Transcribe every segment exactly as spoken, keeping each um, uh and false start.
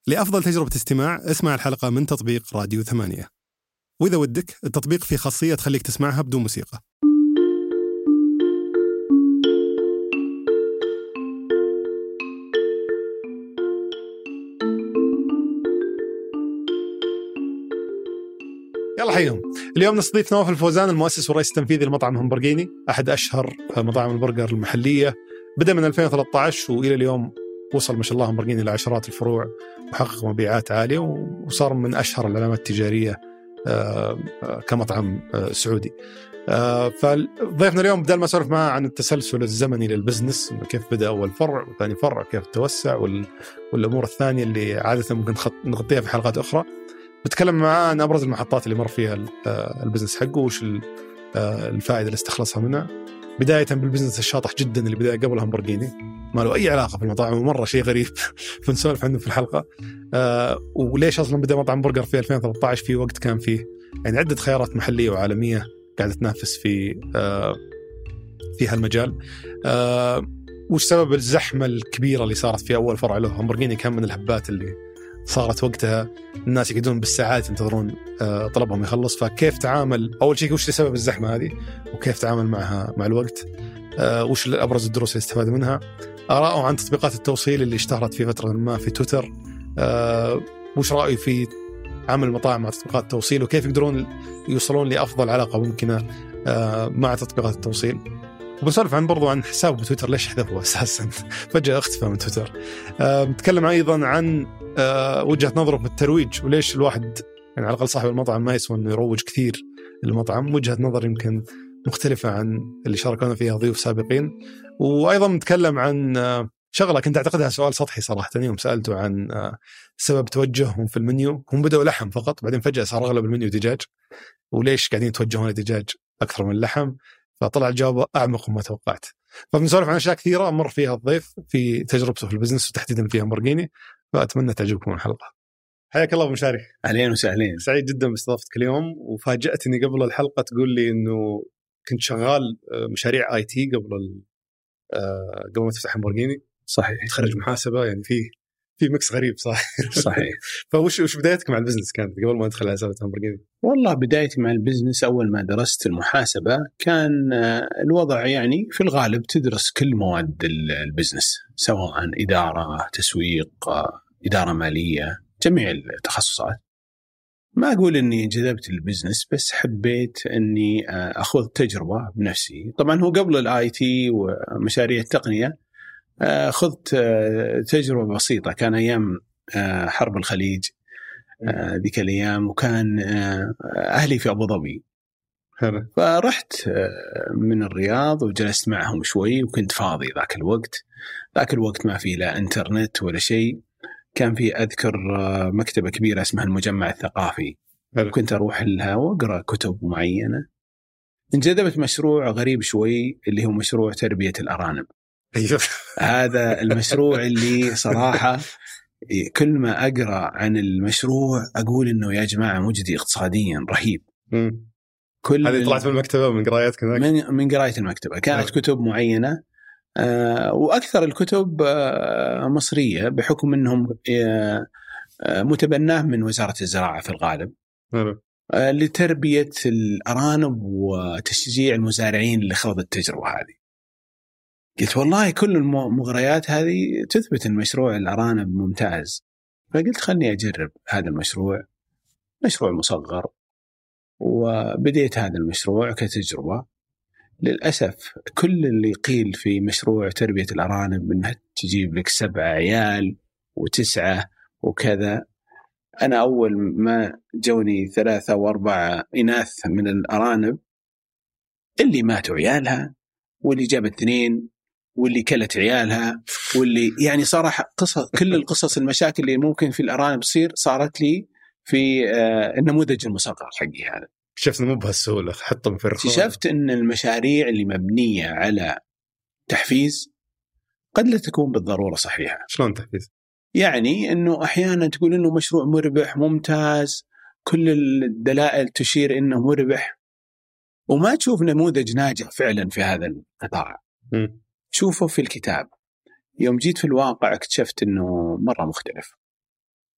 لأفضل تجربة استماع اسمع الحلقة من تطبيق راديو ثمانية، وإذا ودك التطبيق فيه خاصية تخليك تسمعها بدون موسيقى. يلا حيهم. اليوم نستضيف نواف الفوزان، المؤسس والرئيس التنفيذي لمطعم همبرجيني، أحد أشهر مطاعم البرجر المحلية. بدأ من ألفين وثلاثة عشر وإلى اليوم وصل ما شاء الله همبرجيني لعشرات الفروع وحقق مبيعات عالية، وصار من أشهر العلامات التجارية كمطعم سعودي. فضيفنا اليوم بدل ما نسولف معه عن التسلسل الزمني للبزنس، كيف بدأ أول فرع وثاني فرع، كيف توسع، والأمور الثانية اللي عادة ممكن نغطيها في حلقات أخرى، بتكلم معاه عن أبرز المحطات اللي مر فيها البزنس حقه، وش الفائدة اللي استخلصها منها، بداية بالبزنس الشاطح جدا اللي بدأ قبل همبرجيني، ما له أي علاقة في المطاعم ومرة شيء غريب فنسولف عنه في الحلقة. أه وليش أصلا بدأ مطعم برجر في ألفين وثلاثة عشر في وقت كان فيه يعني عدة خيارات محلية وعالمية قاعدة تنافس في أه في هالمجال. أه وش سبب الزحمة الكبيرة اللي صارت في أول فرع له؟ همبرجيني كان من الهبات اللي صارت وقتها الناس يقعدون بالساعات ينتظرون أه طلبهم يخلص. فكيف تعامل أول شيء، وش سبب الزحمة هذه وكيف تعامل معها مع الوقت؟ أه وش أبرز الدروس اللي استفاد منها؟ آراءه عن تطبيقات التوصيل اللي اشتهرت في فترة ما في تويتر. أه وش رأيه في عمل المطاعم مع تطبيقات التوصيل، وكيف يقدرون يوصلون لأفضل علاقة ممكنة أه مع تطبيقات التوصيل. وبنسولف عن برضو عن حسابه بتويتر، ليش حذفه أساسا فجأة اختفى من تويتر. أه بنتكلم أيضا عن أه وجهة نظره في الترويج، وليش الواحد يعني على الأقل صاحب المطعم ما يسوى إنه يروج كثير للمطعم. وجهة نظر يمكن مختلفة عن اللي شاركونا فيها ضيوف سابقين. وأيضا نتكلم عن شغلة كنت أعتقدها سؤال سطحي صراحة، يوم سألته عن سبب توجههم في المنيو. هم بدأوا لحم فقط، بعدين فجأة صار أغلب المنيو دجاج، وليش قاعدين يتوجهون لدجاج أكثر من اللحم؟ فطلع الجواب أعمق مما توقعت. فبنسولف عن أشياء كثيرة مر فيها الضيف في تجربته في البزنس وتحديدا في همبرجيني، فأتمنى تعجبكم الحلقة. حياك الله أبو مشاري. أهلين وسهلين. سعيد جدا باستضافتك اليوم، وفاجأتني قبل الحلقة تقول لي إنه كنت شغال مشاريع آي تي قبل قبل ما تفتح همبرجيني. صحيح. تخرج محاسبة، يعني في في ميكس غريب صح. صحيح. فوش وش بدايتك مع البزنس كانت قبل ما ادخل على سالفة همبرجيني؟ والله بدايتي مع البزنس أول ما درست المحاسبة كان الوضع يعني في الغالب تدرس كل مواد البزنس، سواء إدارة، تسويق، إدارة مالية، جميع التخصصات. ما أقول أني انجذبت البزنس، بس حبيت أني أخذ تجربة بنفسي. طبعا هو قبل الآي تي ومشاريع التقنية أخذت تجربة بسيطة، كان أيام حرب الخليج ذيك الأيام، وكان أهلي في أبو ظبي، فرحت من الرياض وجلست معهم شوي، وكنت فاضي ذاك الوقت. ذاك الوقت ما في لا إنترنت ولا شيء، كان في أذكر مكتبة كبيرة اسمها المجمع الثقافي، كنت أروح لها وأقرأ كتب معينة. انجذبت مشروع غريب شوي اللي هو مشروع تربية الأرانب. هذا المشروع اللي صراحة كل ما أقرأ عن المشروع أقول إنه يا جماعة مجدي اقتصاديا رهيب. كل هذه طلعت من المكتبة من قراءتك؟ من من قراءة المكتبة كانت أه. كتب معينة، آه وأكثر الكتب آه مصرية، بحكم أنهم آه متبناه من وزارة الزراعة في الغالب، أه. آه لتربية الأرانب وتشجيع المزارعين اللي خاضوا التجربة هذه. قلت والله كل المغريات هذه تثبت أن مشروع الأرانب ممتاز، فقلت خلني أجرب هذا المشروع، مشروع مصغر. وبديت هذا المشروع كتجربة. للأسف كل اللي قيل في مشروع تربية الأرانب أنها تجيب لك سبعة عيال وتسعة وكذا، أنا أول ما جوني ثلاثة وأربعة إناث من الأرانب، اللي ماتوا عيالها واللي جابت اثنين واللي كلت عيالها واللي يعني صراحة قصص، كل القصص المشاكل اللي ممكن في الأرانب تصير صارت لي في النموذج المصغر حقي هذا. شفت مو بهالسهولة حطهم في الرخاء. شفت أن المشاريع اللي مبنية على تحفيز قد لا تكون بالضرورة صحيحة. شلون تحفيز؟ يعني أنه أحيانا تقول أنه مشروع مربح ممتاز، كل الدلائل تشير أنه مربح، وما تشوف نموذج ناجح فعلا في هذا القطاع. تشوفه في الكتاب، يوم جيت في الواقع اكتشفت أنه مرة مختلف.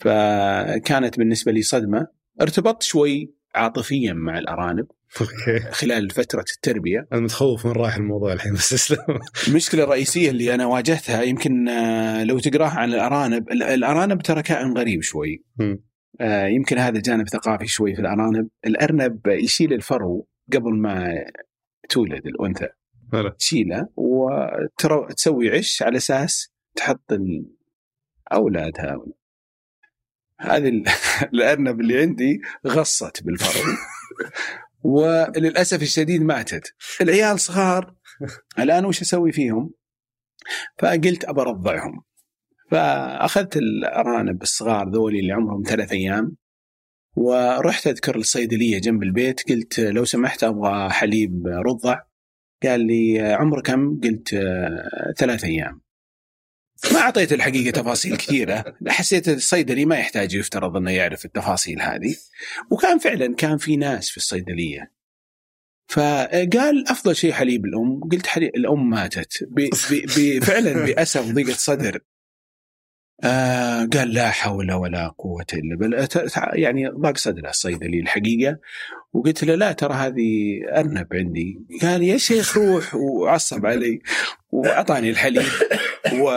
فكانت بالنسبة لي صدمة. ارتبطت شوي عاطفيا مع الأرانب خلال فترة التربية. أنا متخوف من رايح الموضوع الحين بس أسلم. المشكلة الرئيسية اللي أنا واجهتها يمكن لو تقرأها عن الأرانب، الأرانب ترى كائن غريب شوي. م. يمكن هذا جانب ثقافي شوي في الأرانب. الأرنب يشيل الفرو قبل ما تولد الأنثى، تشيله وتسوي عش على أساس تحط أولادها. هذه الأرنب اللي عندي غصت بالفرو وللأسف الشديد ماتت. العيال صغار الآن وش أسوي فيهم؟ فقلت أبى أرضعهم، فأخذت الأرانب الصغار ذولي اللي عمرهم ثلاث أيام ورحت أذكر الصيدلية جنب البيت، قلت لو سمحت أبغى حليب رضع. قال لي عمر كم؟ قلت ثلاث أيام. ما أعطيت الحقيقة تفاصيل كثيرة، حسيت الصيدلي ما يحتاج يفترض أنه يعرف التفاصيل هذه، وكان فعلا كان في ناس في الصيدلية. فقال أفضل شيء حليب الأم. قلت حليب الأم ماتت فعلا بأسف ضيقة صدر. آه قال لا حول ولا قوة إلا بالله، يعني ضاق صدره الصيدلي الحقيقة. وقلت له لا ترى هذه أرنب عندي. قال يا شيخ روح، وعصب علي وأعطاني الحليب و...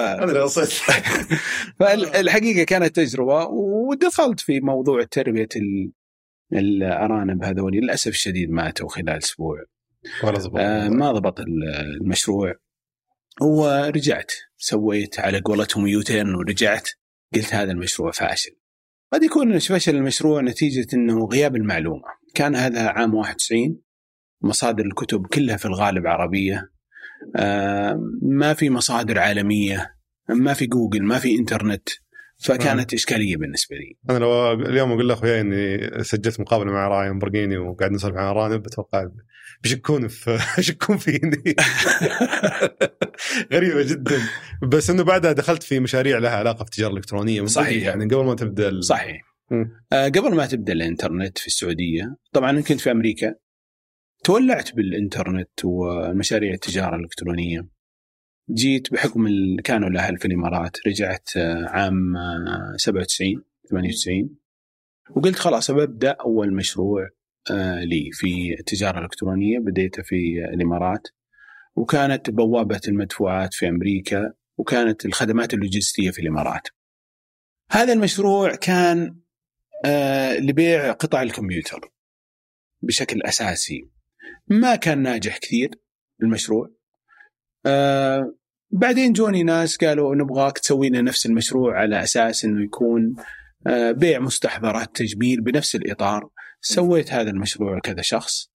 فالحقيقة كانت تجربة، ودخلت في موضوع تربية الأرانب هذول. للأسف الشديد ماتوا خلال أسبوع، آه ما ضبط المشروع. ورجعت سويت على قولتهم يوتيرن ورجعت قلت هذا المشروع فاشل. قد يكون فشل المشروع نتيجة أنه غياب المعلومة. كان هذا عام واحد وتسعين، مصادر الكتب كلها في الغالب عربية، آه ما في مصادر عالمية، ما في جوجل، ما في إنترنت. فكانت إشكالية بالنسبة لي. أنا لو اليوم أقول لأخويا إني سجلت مقابلة مع راين برغيني وقاعد نسولف عن أرانب، بتوقع بيشكون في بيشكون فيني. غريبة جدا. بس إنه بعدها دخلت في مشاريع لها علاقة في التجارة الإلكترونية. صحيح، يعني قبل ما تبدأ ال... صحيح. آه قبل ما تبدأ الإنترنت في السعودية، طبعا أنا كنت في أمريكا، تولعت بالإنترنت والمشاريع التجارة الإلكترونية. جيت بحكم اللي كانوا لها في الإمارات، رجعت عام سبعة وتسعين ثمانية وتسعين وقلت خلاص ببدأ أول مشروع لي في التجارة الإلكترونية. بديت في الإمارات، وكانت بوابة المدفوعات في أمريكا، وكانت الخدمات اللوجستية في الإمارات. هذا المشروع كان لبيع قطع الكمبيوتر بشكل أساسي. ما كان ناجح كثير المشروع. آه بعدين جوني ناس قالوا نبغاك تسوينا نفس المشروع على أساس أنه يكون آه بيع مستحضرات تجميل بنفس الإطار. سويت هذا المشروع كذا شخص.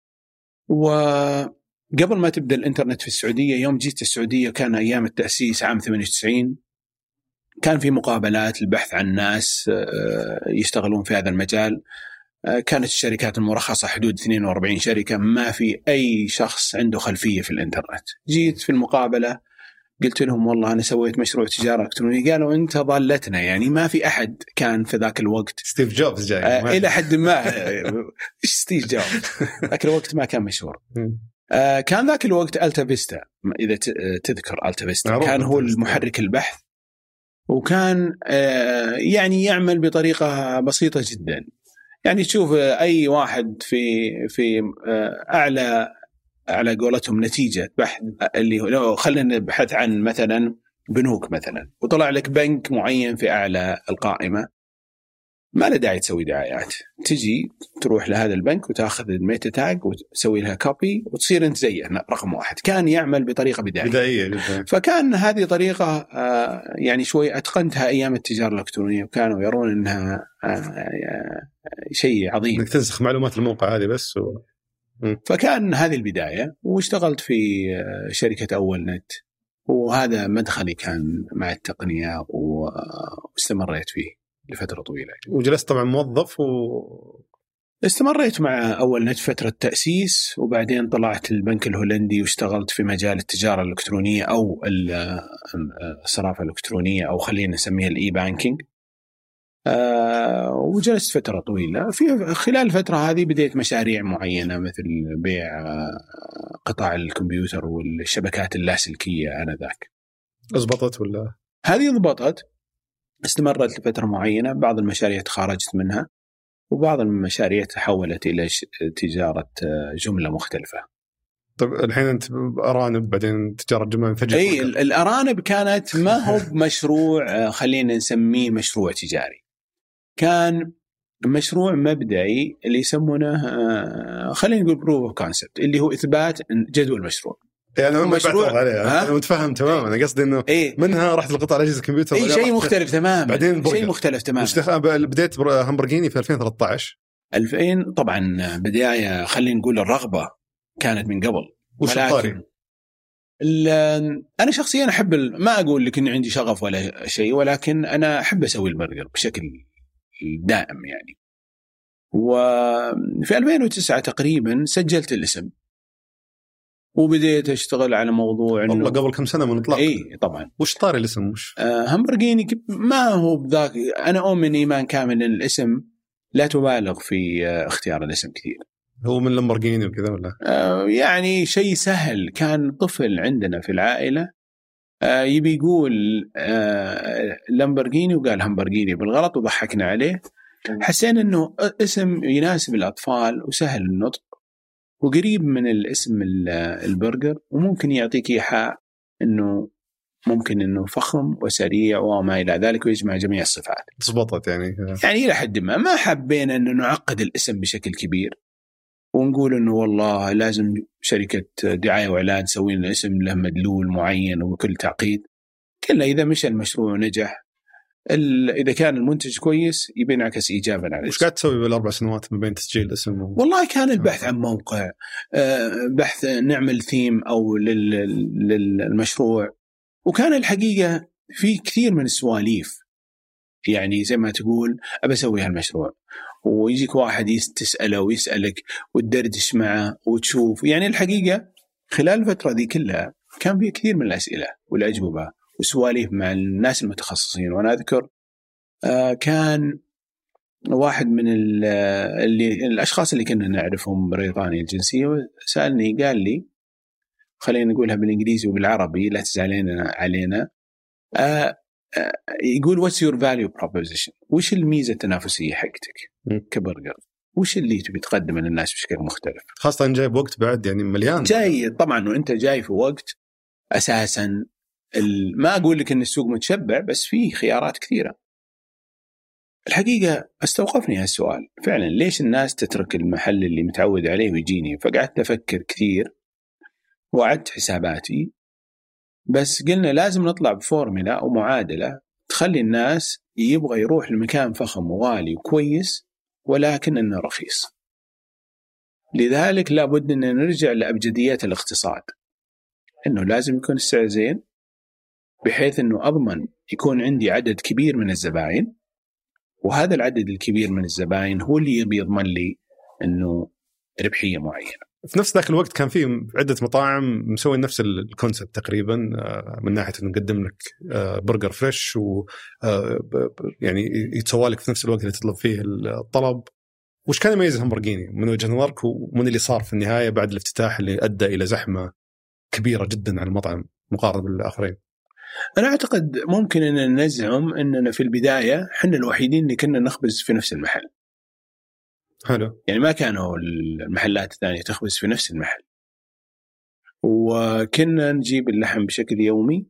وقبل ما تبدأ الإنترنت في السعودية، يوم جيت السعودية كان أيام التأسيس عام ثمانية وتسعين، كان في مقابلات البحث عن ناس آه يشتغلون في هذا المجال. كانت الشركات المرخصة حدود اثنين وأربعين شركة، ما في أي شخص عنده خلفية في الإنترنت. جيت في المقابلة قلت لهم والله أنا سويت مشروع تجارة إلكترونية. قالوا أنت ضالتنا، يعني ما في أحد كان في ذاك الوقت. ستيف جوبز جاي آه إلى حد ما. إيش ستيف جوبز؟ ذاك الوقت ما كان مشهور. آه كان ذاك الوقت ألتا فيستا، إذا تذكر ألتا فيستا، كان هو المحرك البحث، وكان آه يعني يعمل بطريقة بسيطة جدا. يعني تشوف أي واحد في في أعلى على قولتهم نتيجة بحث، اللي لو خلينا نبحث عن مثلا بنوك مثلا، وطلع لك بنك معين في أعلى القائمة، ما له داعي تسوي دعايات. تجي تروح لهذا البنك وتأخذ الميتا تاج وتسوي لها كوبي وتصير أنت زيه رقم واحد. كان يعمل بطريقة بدائية. بدائية. فكان هذه طريقة يعني شوي أتقنتها أيام التجارة الإلكترونية، وكانوا يرون أنها شيء عظيم. إنك تنسخ معلومات الموقع هذه بس و... فكان هذه البداية. واشتغلت في شركة أول نت، وهذا مدخلي كان مع التقنية، واستمريت فيه لفترة طويلة. وجلست طبعا موظف و... استمريت مع أول نت فترة تأسيس، وبعدين طلعت البنك الهولندي واشتغلت في مجال التجارة الإلكترونية أو الصرافة الإلكترونية، أو خلينا نسميها الإي بانكينج. أه وجلست فترة طويلة. في خلال الفترة هذه بديت مشاريع معينة، مثل بيع قطع الكمبيوتر والشبكات اللاسلكية. أنا ذاك أضبطت ولا؟ هذه ضبطت. استمرت لفترة معينة، بعض المشاريع تخارجت منها وبعض المشاريع تحولت إلى تجارة جملة مختلفة. طيب الحين أنت أرانب بعدين تجارة جملة فجأة. أي الأرانب كانت ما هو مشروع خلينا نسميه مشروع تجاري، كان مشروع مبدئي اللي يسمونه خلينا نقول proof of concept، اللي هو إثبات جدوى المشروع. يعني أنا مشروع أنا متفهم تماما. أنا قصدي إنه إيه؟ منها رحت لقطع أجهزة الكمبيوتر أي شيء مختلف تماما، بعدين شيء مختلف تماما. بديت همبرجيني في ألفين وثلاثة عشر. ألفين طبعا بداية خلينا نقول الرغبة كانت من قبل. ولكن أنا شخصيا أحب ما أقول لك إن عندي شغف ولا شيء، ولكن أنا أحب أسوي البرجر بشكل دائم يعني. وفي ألفين وتسعة تقريبا سجلت الاسم وبديت أشتغل على موضوع إنه والله قبل كم سنة من إطلاق. إيه طبعا. وش طار الاسم وش؟ آه همبرجيني ما هو بذاك، أنا أؤمن إيمان كامل إن الاسم لا تبالغ في آه اختيار الاسم كثير. هو من لامبورغيني وكذا ولا؟ آه يعني شيء سهل. كان طفل عندنا في العائلة آه يبي يقول آه لامبورغيني وقال همبرجيني بالغلط وضحكنا عليه. حسين إنه اسم يناسب الأطفال وسهل النطق وقريب من الاسم البرجر، وممكن يعطيك إيحاء إنه ممكن إنه فخم وسريع وما إلى ذلك ويجمع جميع الصفات. تضبطت يعني. يعني إلى حد ما ما حبينا إنه نعقد الاسم بشكل كبير ونقول إنه والله لازم شركة دعاية وإعلان تسوي لنا اسم له مدلول معين وكل تعقيد. كلا إذا مشى المشروع ونجح، إذا كان المنتج كويس يبي ينعكس إيجابا عليه. وش قاعد تسوي بالأربع سنوات ما بين تسجيل الاسم و... والله كان البحث عن موقع، بحث نعمل ثيم أو للمشروع، وكان الحقيقة في كثير من السواليف. يعني زي ما تقول أبى أسوي هالمشروع ويجيك واحد تسأله ويسألك وتدردش معه وتشوف. يعني الحقيقة خلال الفترة دي كلها كان في كثير من الأسئلة والأجوبة وسواليف مع الناس المتخصصين. وأنا أذكر آه كان واحد من اللي الأشخاص اللي كنا نعرفهم بريطانيا الجنسية سألني قال لي، خلينا نقولها بالإنجليزي وبالعربي لا تزعلين علينا، آه آه يقول what's your value proposition؟ وش الميزة التنافسية حقتك كبرجر؟ وش اللي تبي تقدمه للناس بشكل مختلف؟ خاصة جاي بوقت بعد يعني مليان. جاي طبعا وأنت جاي في وقت أساسا ما أقول لك أن السوق متشبع، بس فيه خيارات كثيرة. الحقيقة استوقفني هالسؤال فعلا، ليش الناس تترك المحل اللي متعود عليه ويجيني؟ فقعدت أفكر كثير وعدت حساباتي، بس قلنا لازم نطلع بفورمولا أو معادلة تخلي الناس يبغى يروح لمكان فخم وغالي وكويس ولكن إنه رخيص. لذلك لابد أن نرجع لأبجديات الاقتصاد، إنه لازم يكون السعر زين بحيث أنه أضمن يكون عندي عدد كبير من الزبائن، وهذا العدد الكبير من الزبائن هو اللي يبي يضمن لي أنه ربحية معينة. في نفس ذاك الوقت كان في عدة مطاعم مسوي نفس الكونسبت تقريبا، من ناحية أنه نقدم لك برجر فريش و يعني يتسوى لك في نفس الوقت اللي تطلب فيه الطلب. وش كان يميز همبرجيني من وجهة نظرك ومن اللي صار في النهاية بعد الافتتاح اللي أدى إلى زحمة كبيرة جدا على المطعم مقارنة بالآخرين؟ أنا أعتقد ممكن أن نزعم أننا في البداية حنا الوحيدين اللي كنا نخبز في نفس المحل. حلو. يعني ما كانوا المحلات الثانية تخبز في نفس المحل، وكنا نجيب اللحم بشكل يومي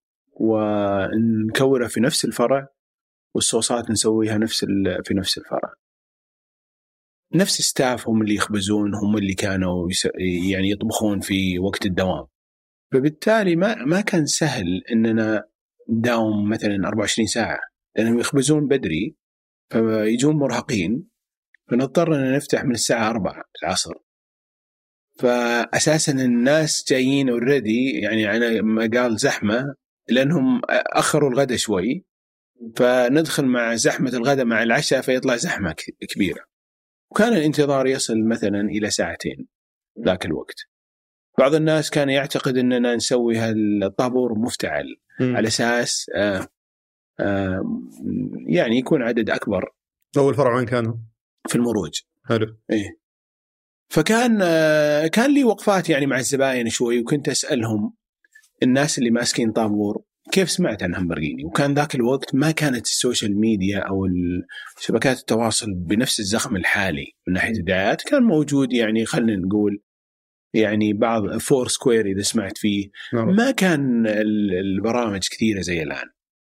ونكوره في نفس الفرع، والصوصات نسويها نفس في نفس الفرع. نفس ستاف هم اللي يخبزون، هم اللي كانوا يعني يطبخون في وقت الدوام. فبالتالي ما ما كان سهل إننا نداوم مثلا أربعة وعشرين ساعة، لأنهم يخبزون بدري فيجون مرهقين، فنضطر أن نفتح من الساعة أربعة العصر. فأساسا الناس جايين already، يعني على ما قال زحمة لأنهم أخروا الغداء شوي، فندخل مع زحمة الغداء مع العشاء فيطلع زحمة كبيرة. وكان الانتظار يصل مثلا إلى ساعتين ذاك الوقت. بعض الناس كان يعتقد أننا نسوي هالطابور مفتعل م. على أساس آآ آآ يعني يكون عدد أكبر. أول فرع وين كانوا؟ في المروج. حلو. إيه. فكان كان لي وقفات يعني مع الزبائن شوي، وكنت أسألهم الناس اللي ماسكين طابور كيف سمعت عن همبرجيني؟ وكان ذاك الوقت ما كانت السوشيال ميديا أو شبكات التواصل بنفس الزخم الحالي من ناحية الدعايات. كان موجود يعني خلينا نقول يعني بعض فور سكوير إذا سمعت فيه، ما كان البرامج كثيرة زي الآن.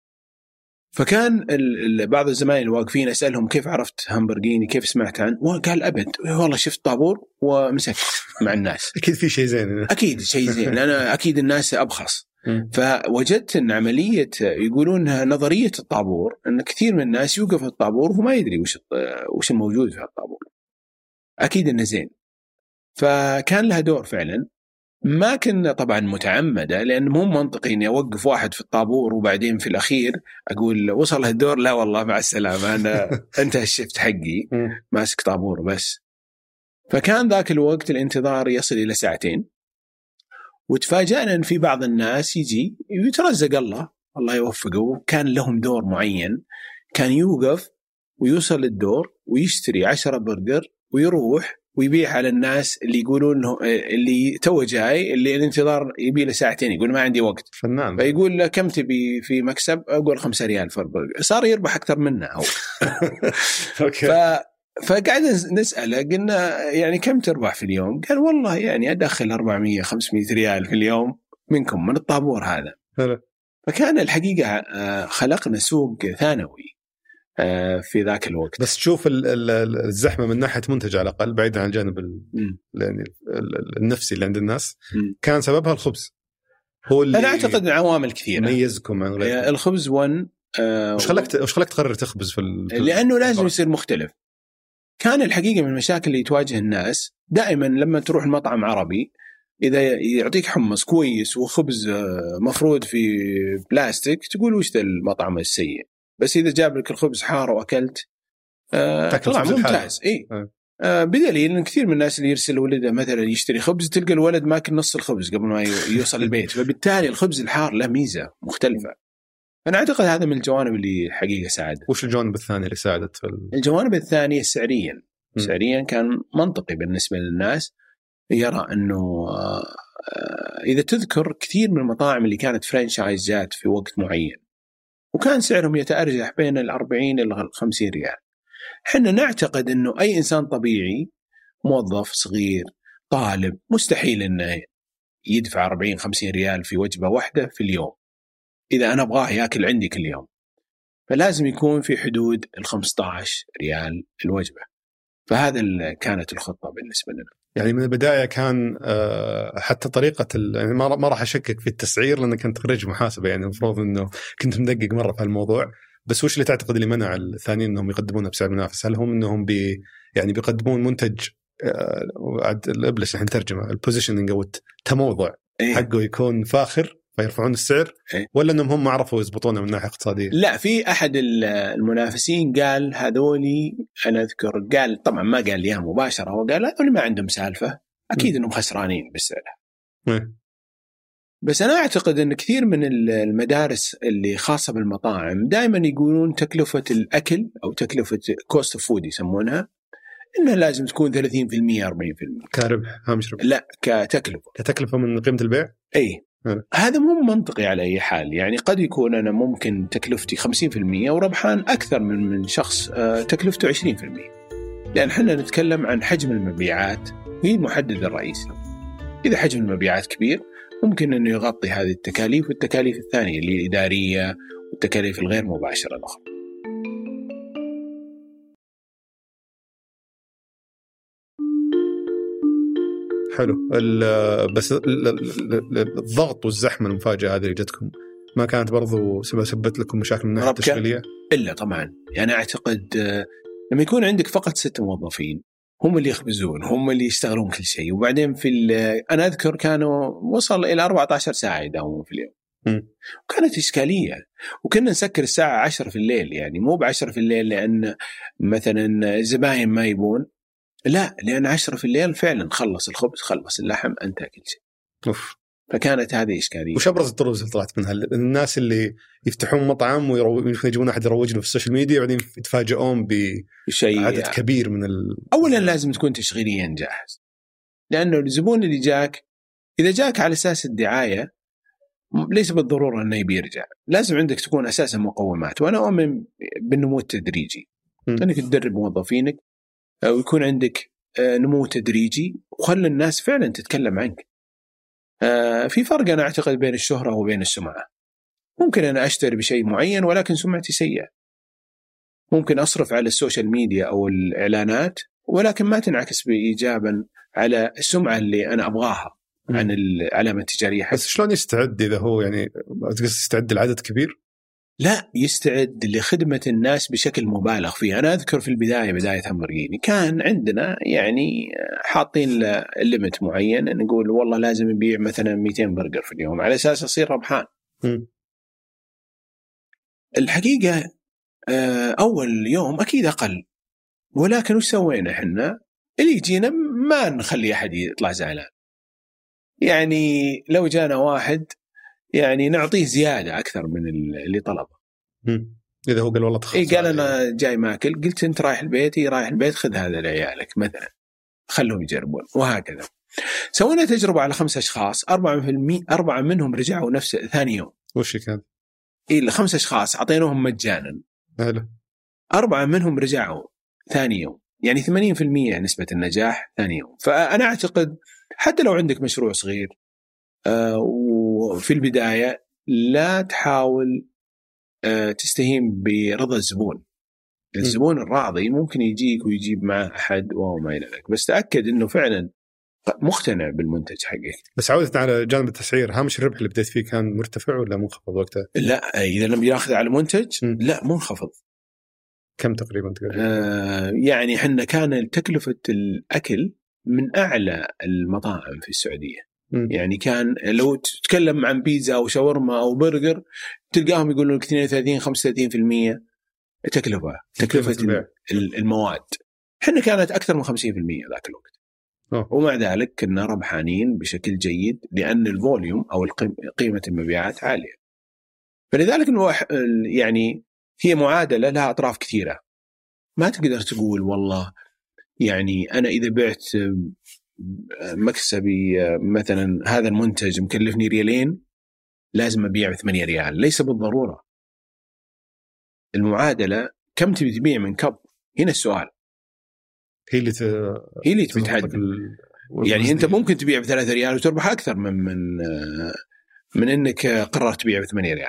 فكان بعض الزمايل الواقفين أسألهم كيف عرفت همبرجيني، كيف سمعت عنه؟ وقال أبد والله شفت طابور ومسكت مع الناس. أكيد في شيء زين. أكيد شيء زين، أنا أكيد الناس أبخص. فوجدت أن عملية يقولونها نظرية الطابور، أن كثير من الناس يوقف الطابور وما يدري وش وش الموجود في الطابور. أكيد إنه زين. فكان لها دور فعلا. ما كنا طبعا متعمدة، لأن مو منطقي إني أوقف واحد في الطابور وبعدين في الأخير أقول وصل هالدور لا والله مع السلامة أنا انتهى الشفت حقي ماسك طابور بس. فكان ذاك الوقت الانتظار يصل إلى ساعتين، وتفاجأنا أن في بعض الناس يجي يترزق الله الله يوفقه، كان لهم دور معين، كان يوقف ويوصل الدور ويشتري عشرة برجر ويروح ويبيع على الناس اللي يقولون له اللي تو جاي اللي الانتظار يبي له ساعتين، يقول ما عندي وقت. فنان. فيقول له كم تبي في مكسب؟ أقول خمسة ريال فربرجر. صار يربح أكثر منه هو. ف فقاعد نسأله قلنا يعني كم تربح في اليوم؟ قال والله يعني أدخل أربعمية خمسمية ريال في اليوم منكم من الطابور هذا. هلا. فكان الحقيقة خلقنا سوق ثانوي في ذاك الوقت. بس تشوف الزحمة من ناحية منتج على الأقل بعيدا عن الجانب يعني النفسي اللي عند الناس، م. كان سببها الخبز هو اللي أنا أعتقد عوامل كثيرة ميزكم عن غيركم. الخبز ون آه وش خلك وش خلك تقرر تخبز في ال... لأنه لازم يصير مختلف. كان الحقيقة من المشاكل اللي تواجه الناس دائما لما تروح المطعم عربي، إذا يعطيك حمص كويس وخبز مفروض في بلاستيك تقول وش ذا المطعم السيء، بس إذا جاب لك الخبز حار وأكلت آه طلع ممتاز. إيه آه بدليل إن كثير من الناس اللي يرسل ولده مثلا يشتري خبز تلقى الولد ماكل نص الخبز قبل ما يوصل البيت، فبالتالي الخبز الحار له ميزة مختلفة. أنا أعتقد هذا من الجوانب اللي حقيقة ساعد. وش الجوانب الثانية اللي ساعدت في ال... الجوانب الثانية سعريا م. سعريا كان منطقي بالنسبة للناس، يرى أنه إذا تذكر كثير من المطاعم اللي كانت فرانشايزات في وقت معين وكان سعرهم يتأرجح بين الأربعين إلى الخمسين ريال، حنا نعتقد أنه أي إنسان طبيعي موظف صغير طالب مستحيل أنه يدفع أربعين خمسين ريال في وجبة واحدة في اليوم إذا أنا أبغاه يأكل عندي كل يوم، فلازم يكون في حدود الخمسة عشر ريال الوجبة. فهذا كانت الخطة بالنسبة لنا. يعني من البداية كان حتى طريقة يعني ما راح أشكك في التسعير لأنك كنت خريج محاسبة، يعني المفروض أنه كنت مدقق مرة في الموضوع. بس وش اللي تعتقد اللي منع الثانيين أنهم يقدمونه بسعر منافس؟ هل هم أنهم بي يعني بيقدمون منتج الإبلس الحين ترجمة البوزيشننج أو التموضع إيه؟ حقه يكون فاخر فيرفعون السعر إيه؟ ولا أنهم هم عرفوا يضبطونه من ناحية اقتصادية؟ لا، في أحد المنافسين قال هذولي، أنا أذكر قال طبعا ما قال لي مباشرة، هو قال هذولي ما عندهم سالفة، أكيد م. أنهم خسرانين بالسعر. إيه؟ بس أنا أعتقد أن كثير من المدارس اللي خاصة بالمطاعم دائما يقولون تكلفة الأكل أو تكلفة كوست اوف فود يسمونها إنها لازم تكون ثلاثين بالمئة أربعين بالمئة كربح هامش ربح. لا، كتكلفة كتكلفة من قيمة البيع. أي م. هذا مو منطقي على أي حال. يعني قد يكون أنا ممكن تكلفتي خمسين بالمئة وربحان أكثر من من شخص تكلفته عشرين بالمئة، لأن حنا نتكلم عن حجم المبيعات هي المحدد الرئيسي. إذا حجم المبيعات كبير ممكن أنه يغطي هذه التكاليف والتكاليف الثانية اللي هي إدارية والتكاليف الغير مباشرة الأخرى. حلو. بس الضغط والزحمة المفاجئة هذه اللي جتكم ما كانت برضو سببت لكم مشاكل من الناحية التشغيلية؟ إلا طبعا. يعني أعتقد لما يكون عندك فقط ست موظفين هم اللي يخبزون هم اللي يشتغلون كل شيء، وبعدين في أنا أذكر كانوا وصل إلى أربعة عشر ساعة يداومون في اليوم م. وكانت إشكالية. وكنا نسكر الساعة عشرة في الليل، يعني مو بعشرة في الليل لأن مثلا الزباين ما يبون، لا، لأن عشرة في الليل فعلا خلص الخبز خلص اللحم أنت كل شيء. أوف. فكانت هذه إشكالية. وش أبرز الطرق اللي طلعت منها؟ الناس اللي يفتحون مطعم ويجيبون أحد يروج له في السوشيال ميديا وبعدين يتفاجئون بشيء عدد يعني كبير من ال... أولا لازم تكون تشغيليا جاهز، لأنه الزبون اللي جاك إذا جاك على أساس الدعاية ليس بالضرورة أنه بيرجع. لازم عندك تكون أساسا مقومات، وأنا أؤمن بالنمو التدريجي، أنك تدرب موظفينك ويكون عندك نمو تدريجي وخلي الناس فعلا تتكلم عنك. في فرق أنا أعتقد بين الشهرة وبين السمعة. ممكن أنا أشتري بشيء معين ولكن سمعتي سيئة، ممكن أصرف على السوشيال ميديا أو الإعلانات ولكن ما تنعكس بإيجابا على السمعة اللي أنا أبغاها عن العلامة التجارية. بس شلون يستعد إذا هو يعني يستعد العدد كبير؟ لا، يستعد لخدمة الناس بشكل مبالغ فيه. أنا أذكر في البداية بداية همبرجيني كان عندنا يعني حاطين الليمت معين، نقول والله لازم يبيع مثلا مئتين برجر في اليوم على أساس أصير ربحان. م. الحقيقة أول يوم أكيد أقل، ولكن وش سوينا إحنا؟ اللي يجينا ما نخلي أحد يطلع زعلان. يعني لو جانا واحد يعني نعطيه زيادة أكثر من اللي طلبه. إذا هو قال والله تخلص إيه قال أنا جاي ماكل، قلت أنت رايح البيت، رايح البيت خذ هذا لعيالك مثلا، خلهم يجربون، وهكذا. سوينا تجربة على خمس أشخاص، أربعة في المية أربعة منهم رجعوا نفس ثاني يوم. وش كان؟ إيه الخمس أشخاص عطيناهم مجانا، هلا أربعة منهم رجعوا ثاني يوم، يعني ثمانين في المية نسبة النجاح ثاني يوم. فأنا أعتقد حتى لو عندك مشروع صغير آه وفي البداية لا تحاول آه تستهين برضا الزبون. الزبون الراضي ممكن يجيك ويجيب معه أحد وما إلى ذلك، بس تأكد أنه فعلا مقتنع بالمنتج حقك. بس عودت على جانب التسعير، هامش الربح اللي بديت فيه كان مرتفع ولا منخفض وقتها؟ لا، إذا لم يأخذ على منتج م. لا منخفض. كم تقريبا تقريبا؟ آه يعني حنا كان تكلفة الأكل من أعلى المطاعم في السعودية. م. يعني كان لو تتكلم عن بيتزا أو شاورما أو برجر تلقاهم يقولون لك اثنين وثلاثين خمسة وثلاثين بالمئة تكلفة تكلفة المواد. حنا كانت أكثر من خمسين بالمئة ذاك الوقت. أوه. ومع ذلك كنا ربحانين بشكل جيد لأن الفوليوم أو قيمة المبيعات عالية. فلذلك يعني هي معادلة لها أطراف كثيرة. ما تقدر تقول والله يعني أنا إذا بعت مكسبي مثلا هذا المنتج مكلفني ريالين لازم أبيع بثمانية ريال، ليس بالضرورة. المعادلة كم تبي تبيع من كب، هنا السؤال. هي اللي ت... هي اللي تحدد ال... يعني أنت ممكن تبيع بثلاثة ريال وتربح أكثر من من من إنك قررت تبيع بثمانية ريال.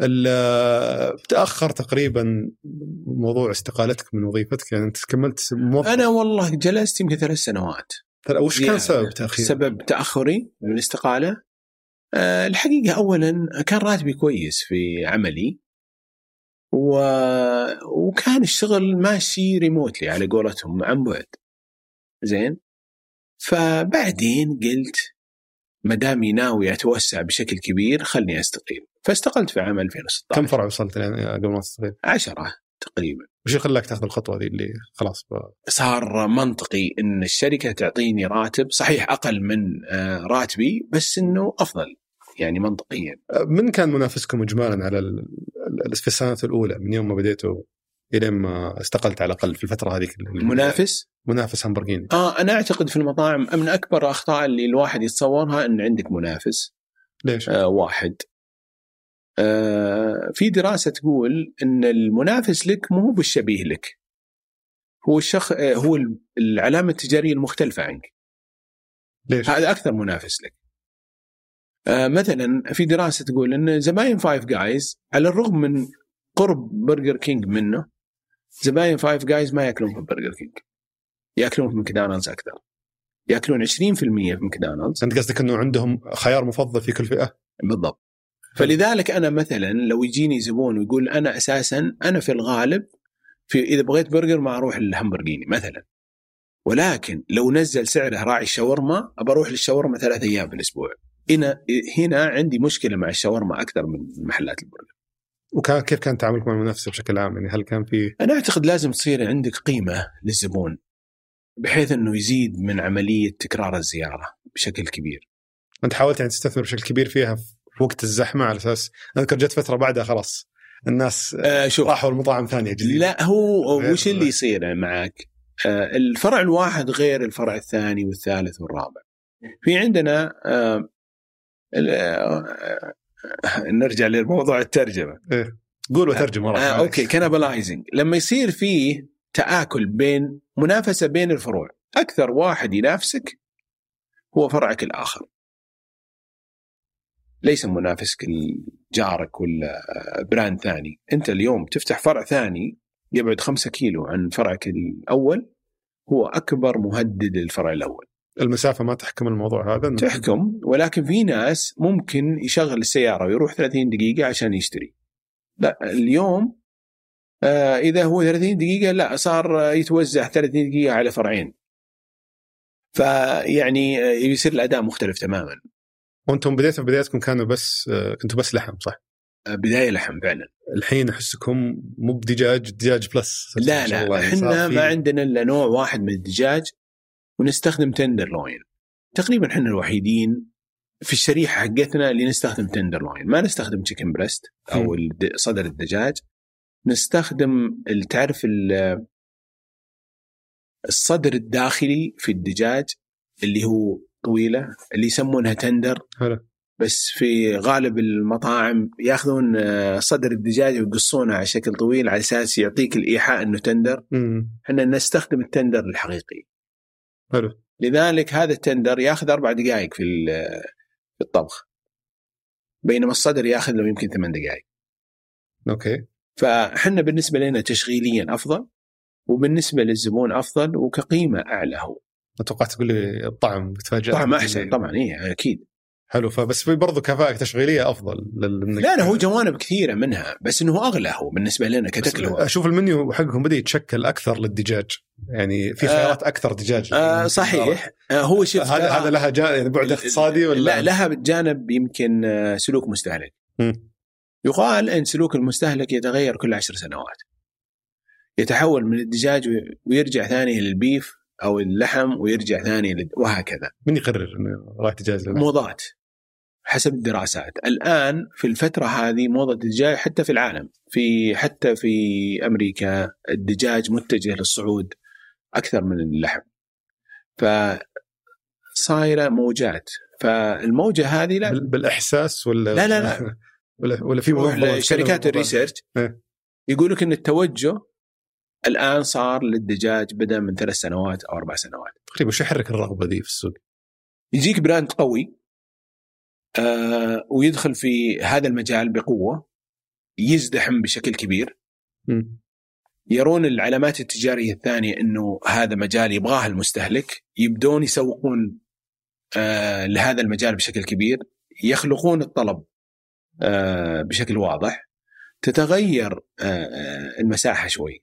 تأخر تقريبا موضوع استقالتك من وظيفتك، يعني أنت كملت موظف. أنا والله جلست يمكن ثلاث سنوات. وش كان سبب تأخير؟ سبب تأخري من الاستقالة أه الحقيقة أولا كان راتبي كويس في عملي و... وكان الشغل ماشي ريموتلي على قولتهم عن بعد زين. فبعدين قلت مدامي ناوي أتوسع بشكل كبير خلني أستقيل، فاستقلت في عام ألفين وستة عشر. كم فرع وصلت يعني قبل ما تستقيل؟ عشرة تقريبا. وش خلاك تاخذ الخطوة دي اللي خلاص بقى؟ صار منطقي إن الشركة تعطيني راتب صحيح أقل من راتبي بس إنه أفضل يعني منطقيا. من كان منافسكم إجمالا على في السنة الأولى من يوم ما بديتوا إلى ما استقلت على الأقل في الفترة هذه؟ منافس منافس همبرجيني. آه أنا أعتقد في المطاعم من أكبر أخطاء اللي الواحد يتصورها إن عندك منافس. ليش؟ آه واحد آه في دراسة تقول إن المنافس لك مو بالشبيه لك، هو الشخص آه هو العلامة التجارية المختلفة عنك. ليش؟ هذا أكثر منافس لك. آه مثلا في دراسة تقول إن زباين فايف جايز على الرغم من قرب برجر كينج منه، زباين فايف جايز ما يأكلون في برجر كينج، يأكلون في ماكدونالدز أكثر، يأكلون عشرين بالمئة في ماكدونالدز. أنت قصدك إنه عندهم خيار مفضل في كل فئة؟ بالضبط. فلذلك أنا مثلا لو يجيني زبون ويقول أنا أساسا أنا في الغالب في إذا بغيت برجر ما أروح للهمبرجيني مثلا، ولكن لو نزل سعره راعي الشاورما أبى أروح للشاورما ثلاثة أيام في الأسبوع. هنا هنا عندي مشكلة مع الشاورما أكثر من محلات البرجر. وكان كيف كان تعاملك مع المنافسة بشكل عام؟ يعني هل كان في؟ أنا أعتقد لازم تصير عندك قيمة للزبون بحيث أنه يزيد من عملية تكرار الزيارة بشكل كبير. أنت حاولت يعني تستثمر بشكل كبير فيها في وقت الزحمة على أساس أذكر جت فترة بعدها خلاص الناس آه راحوا المطاعم ثانية جديدة. لا هو وش اللي يصير معك آه الفرع الواحد غير الفرع الثاني والثالث والرابع. في عندنا آه نرجع للموضوع الترجمة. إيه. قول وترجم مرة. آه أوكي. كانبلايزنج لما يصير فيه تآكل بين منافسة بين الفروع، أكثر واحد ينافسك هو فرعك الآخر، ليس منافسك جارك ولا براند ثاني. أنت اليوم تفتح فرع ثاني يبعد خمسة كيلو عن فرعك الأول، هو أكبر مهدد للفرع الأول. المسافة ما تحكم الموضوع هذا؟ تحكم، ولكن في ناس ممكن يشغل السيارة ويروح ثلاثين دقيقة عشان يشتري. لا اليوم آه إذا هو ثلاثين دقيقة، لا صار يتوزع ثلاثين دقيقة على فرعين، فيعني يصير الأداء مختلف تماما. وأنتم بداية بدايتكم كانوا بس آه كنتوا بس لحم صح؟ بداية لحم فعلا. الحين أحسكم مو بدجاج، دجاج بلس. لا لا إحنا ما عندنا إلا نوع واحد من الدجاج، ونستخدم تندر لوين. تقريبا إحنا الوحيدين في الشريحة حقتنا اللي نستخدم تندر لوين، ما نستخدم تشيكن بريست أو صدر الدجاج. نستخدم تعرف الصدر الداخلي في الدجاج اللي هو طويلة، اللي يسمونها تندر. هلا. بس في غالب المطاعم ياخذون صدر الدجاج ويقصونه على شكل طويل على أساس يعطيك الإيحاء إنه تندر. إحنا نستخدم التندر الحقيقي. حلو. لذلك هذا التندر ياخذ أربع دقائق في في الطبخ، بينما الصدر ياخذ له يمكن ثمان دقائق. أوكي. فإحنا بالنسبة لنا تشغيليا أفضل، وبالنسبة للزبون أفضل، وكقيمة أعلى. هو أتوقع تقول لي الطعم بتفاجأ. طعم أحسن طبعا. إيه أكيد. حلو. فبس في برضو كفاءة تشغيلية أفضل لل... لا لا هو جوانب كثيرة منها، بس إنه أغلى هو بالنسبة لنا كتكلفة. أشوف المنيو حقهم بدأ يتشكل أكثر للدجاج، يعني في خيارات آه أكثر دجاج. آه صحيح. آه هو شوف هذا هذا لها جانب يعني بعد اقتصادي ولا لا؟ لها جانب يمكن سلوك مستهلك. م. يقال أن سلوك المستهلك يتغير كل عشر سنوات، يتحول من الدجاج ويرجع ثاني للبيف أو اللحم ويرجع ثاني لل... وهكذا. من يقرر إنه راح دجاج؟ موضات حسب الدراسات. الآن في الفترة هذه موضة الدجاج حتى في العالم، في حتى في أمريكا الدجاج متجه للصعود أكثر من اللحم، فصايرة موجات. فالموجة هذه لا بالإحساس ولا لا لا, لا. ولا, ولا في شركات الريسيرش يقولك إن التوجه الآن صار للدجاج بدأ من ثلاث سنوات أو أربع سنوات تقريبا. وش يحرك الرغبة دي في السوق؟ يجيك براند قوي آه ويدخل في هذا المجال بقوة، يزدحم بشكل كبير. م. يرون العلامات التجارية الثانية إنه هذا مجال يبغاه المستهلك، يبدون يسوقون آه لهذا المجال بشكل كبير، يخلقون الطلب آه بشكل واضح، تتغير آه المساحة شوي.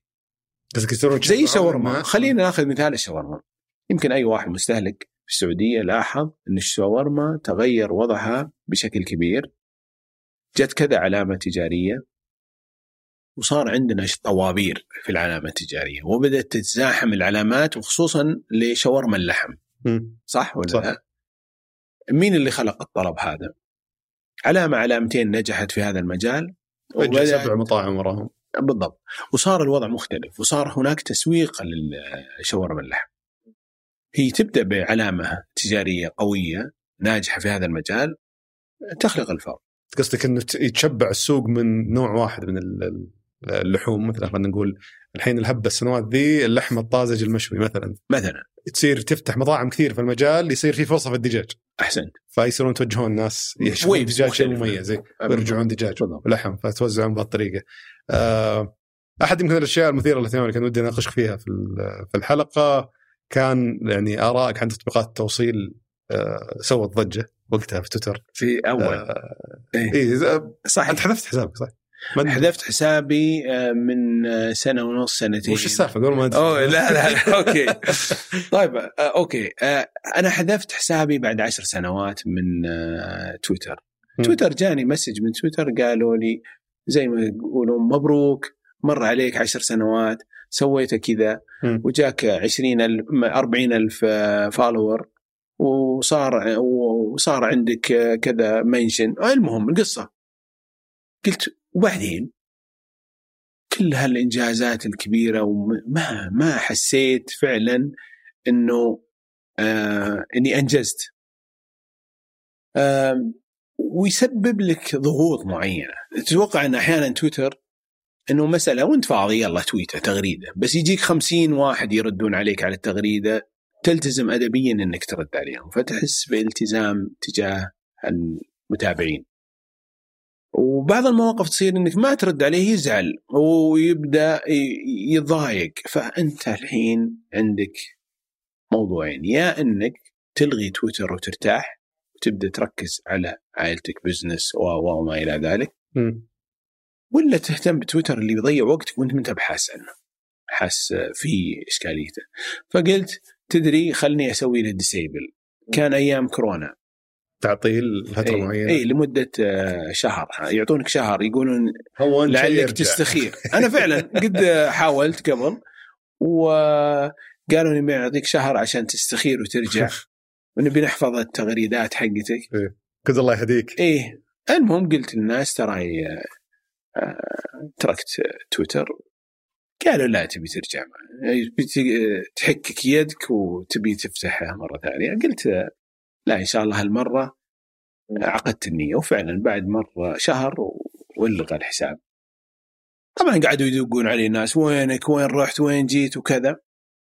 زي شاورما. خلينا ناخذ مثال الشاورما. يمكن أي واحد مستهلك في السعودية لاحظ أن الشاورما تغير وضعها بشكل كبير، جت كذا علامة تجارية وصار عندنا طوابير في العلامة التجارية، وبدأت تتزاحم العلامات وخصوصا لشاورما اللحم. صح ولا صح. لا؟ مين اللي خلق الطلب هذا؟ علامة علامتين نجحت في هذا المجال وبدأ سبع مطاعم وراهم. بالضبط. وصار الوضع مختلف، وصار هناك تسويق للشاورما اللحم. هي تبدأ بعلامة تجارية قوية ناجحة في هذا المجال تخلق الفرق. قصدك أنه يتشبع السوق من نوع واحد من اللحوم، مثلا خلينا نقول الحين الهبة السنوات ذي اللحم الطازج المشوي مثلا مثلا تصير تفتح مطاعم كثير في المجال، يصير في فرصة في الدجاج. أحسنت. فيصيرون يتوجهون الناس يشوفون الدجاج شيء مميز ويرجعون دجاج ولحم، فتوزعون بهالطريقة. أه أحد يمكن الأشياء المثيرة اللي كان ودي أناقشك فيها في الحلقة كان يعني آرائك عن تطبيقات التوصيل. أه سوت ضجة وقتها في تويتر في أول أه إيه صح. أنت حذفت حسابك صح؟ حذفت حسابي من سنة ونص سنتين. وش السالفة قبل ما أوه لا لا, لا أوكي طيب أوكي أنا حذفت حسابي بعد عشر سنوات من تويتر. تويتر جاني مسج من تويتر قالوا لي زي ما يقولون مبروك مر عليك عشر سنوات سويت كذا وجاك عشرين ألف أربعين ألف فالور وصار وصار عندك كذا منشن. المهم القصة قلت وبعدين كل هالإنجازات الكبيرة وما ما حسيت فعلا إنه آه إني أنجزت. آه ويسبب لك ضغوط معينة. تتوقع أن أحيانا تويتر أنه مسألة وانت فاضي يلا تويتر تغريدة، بس يجيك خمسين واحد يردون عليك على التغريدة، تلتزم أدبيا أنك ترد عليهم، فتحس بالتزام تجاه المتابعين. وبعض المواقف تصير أنك ما ترد عليه يزعل ويبدأ يضايق، فأنت الحين عندك موضوعين، يا أنك تلغي تويتر وترتاح وتبدأ تركز على عائلتك بزنس وما إلى ذلك، م. ولا تهتم بتويتر اللي بيضيع وقتك وانت منت بحاس عنه، حاس فيه إشكاليته. فقلت تدري خلني أسوي له ديسيبل. كان أيام كورونا، تعطيل فترة أي معينة، أي لمدة شهر، يعطونك شهر يقولون لعلك تستخير. أنا فعلا قد حاولت قبل وقالوا لي يعطيك شهر عشان تستخير وترجع ونبي نحفظ التغريدات حقتك. إيه. كذا الله يهديك. إيه المهم قلت للناس ترى تركت تويتر. قالوا لا تبي ترجع، تحكك يدك وتبي تفتحها مرة ثانية. قلت لا إن شاء الله هالمرة عقدت النية، وفعلا بعد مرة شهر والغى الحساب. طبعا قعدوا يدقون علي الناس وينك وين رحت وين جيت وكذا.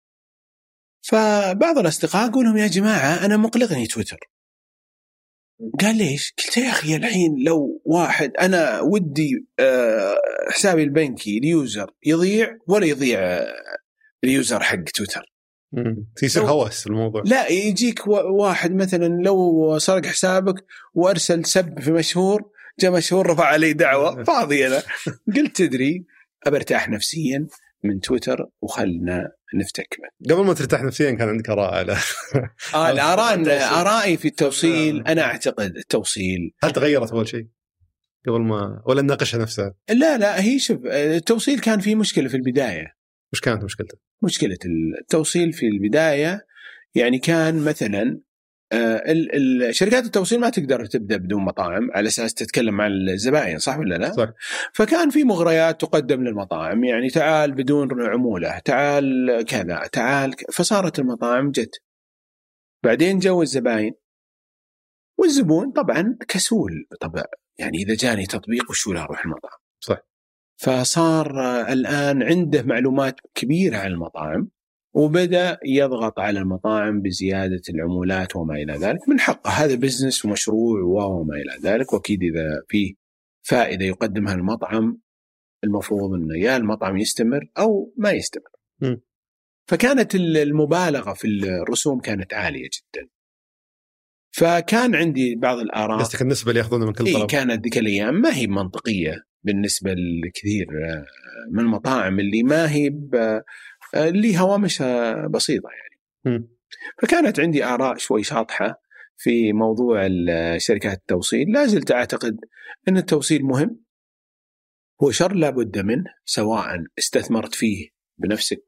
فبعض الأصدقاء قولهم يا جماعة أنا مقلقني تويتر. قال ليش؟ قلت يا أخي الحين لو واحد أنا ودي حسابي البنكي اليوزر يضيع ولا يضيع اليوزر حق تويتر، يصير هوس الموضوع. لا يجيك واحد مثلا لو سرق حسابك وأرسل سب في مشهور، جاء مشهور رفع عليه دعوة، فاضي أنا. قلت تدري أبرتاح نفسيا من تويتر وخلنا نفتك منه. قبل ما ترتاح نفسيا كان عندك آراء على آه الآراء آرائي في التوصيل. أنا أعتقد التوصيل هل تغيرت أول شيء قبل ما ولا نناقشها نفسها؟ لا لا هي شوف التوصيل كان فيه مشكلة في البداية. مش كانت مشكلته؟ مشكلة التوصيل في البداية يعني كان مثلا الشركات التوصيل ما تقدر تبدأ بدون مطاعم على أساس تتكلم مع الزبائن، صح ولا لا؟ صح. فكان في مغريات تقدم للمطاعم، يعني تعال بدون عمولة، تعال كذا، تعال ك... فصارت المطاعم جت. بعدين جو الزبائن والزبون طبعا كسول بطبع، يعني إذا جاني تطبيق وشو لا أروح المطعم. صح. فصار الآن عنده معلومات كبيرة عن المطاعم وبدأ يضغط على المطاعم بزيادة العمولات وما إلى ذلك. من حقه، هذا بزنس ومشروع وما إلى ذلك، وأكيد إذا فيه فائدة يقدمها المطعم المفروض أنه يا المطعم يستمر أو ما يستمر. م. فكانت المبالغة في الرسوم كانت عالية جدا. فكان عندي بعض الآراء. قصدك النسبة اللي يأخذونها من كل طلب؟ إيه كانت ذيك الأيام ما هي منطقية بالنسبة لكثير من المطاعم اللي ما هي اللي هوامشها بسيطة يعني. م. فكانت عندي آراء شوي شاطحة في موضوع شركات التوصيل. لا زلت أعتقد أن التوصيل مهم، هو شر لا بد منه، سواء استثمرت فيه بنفسك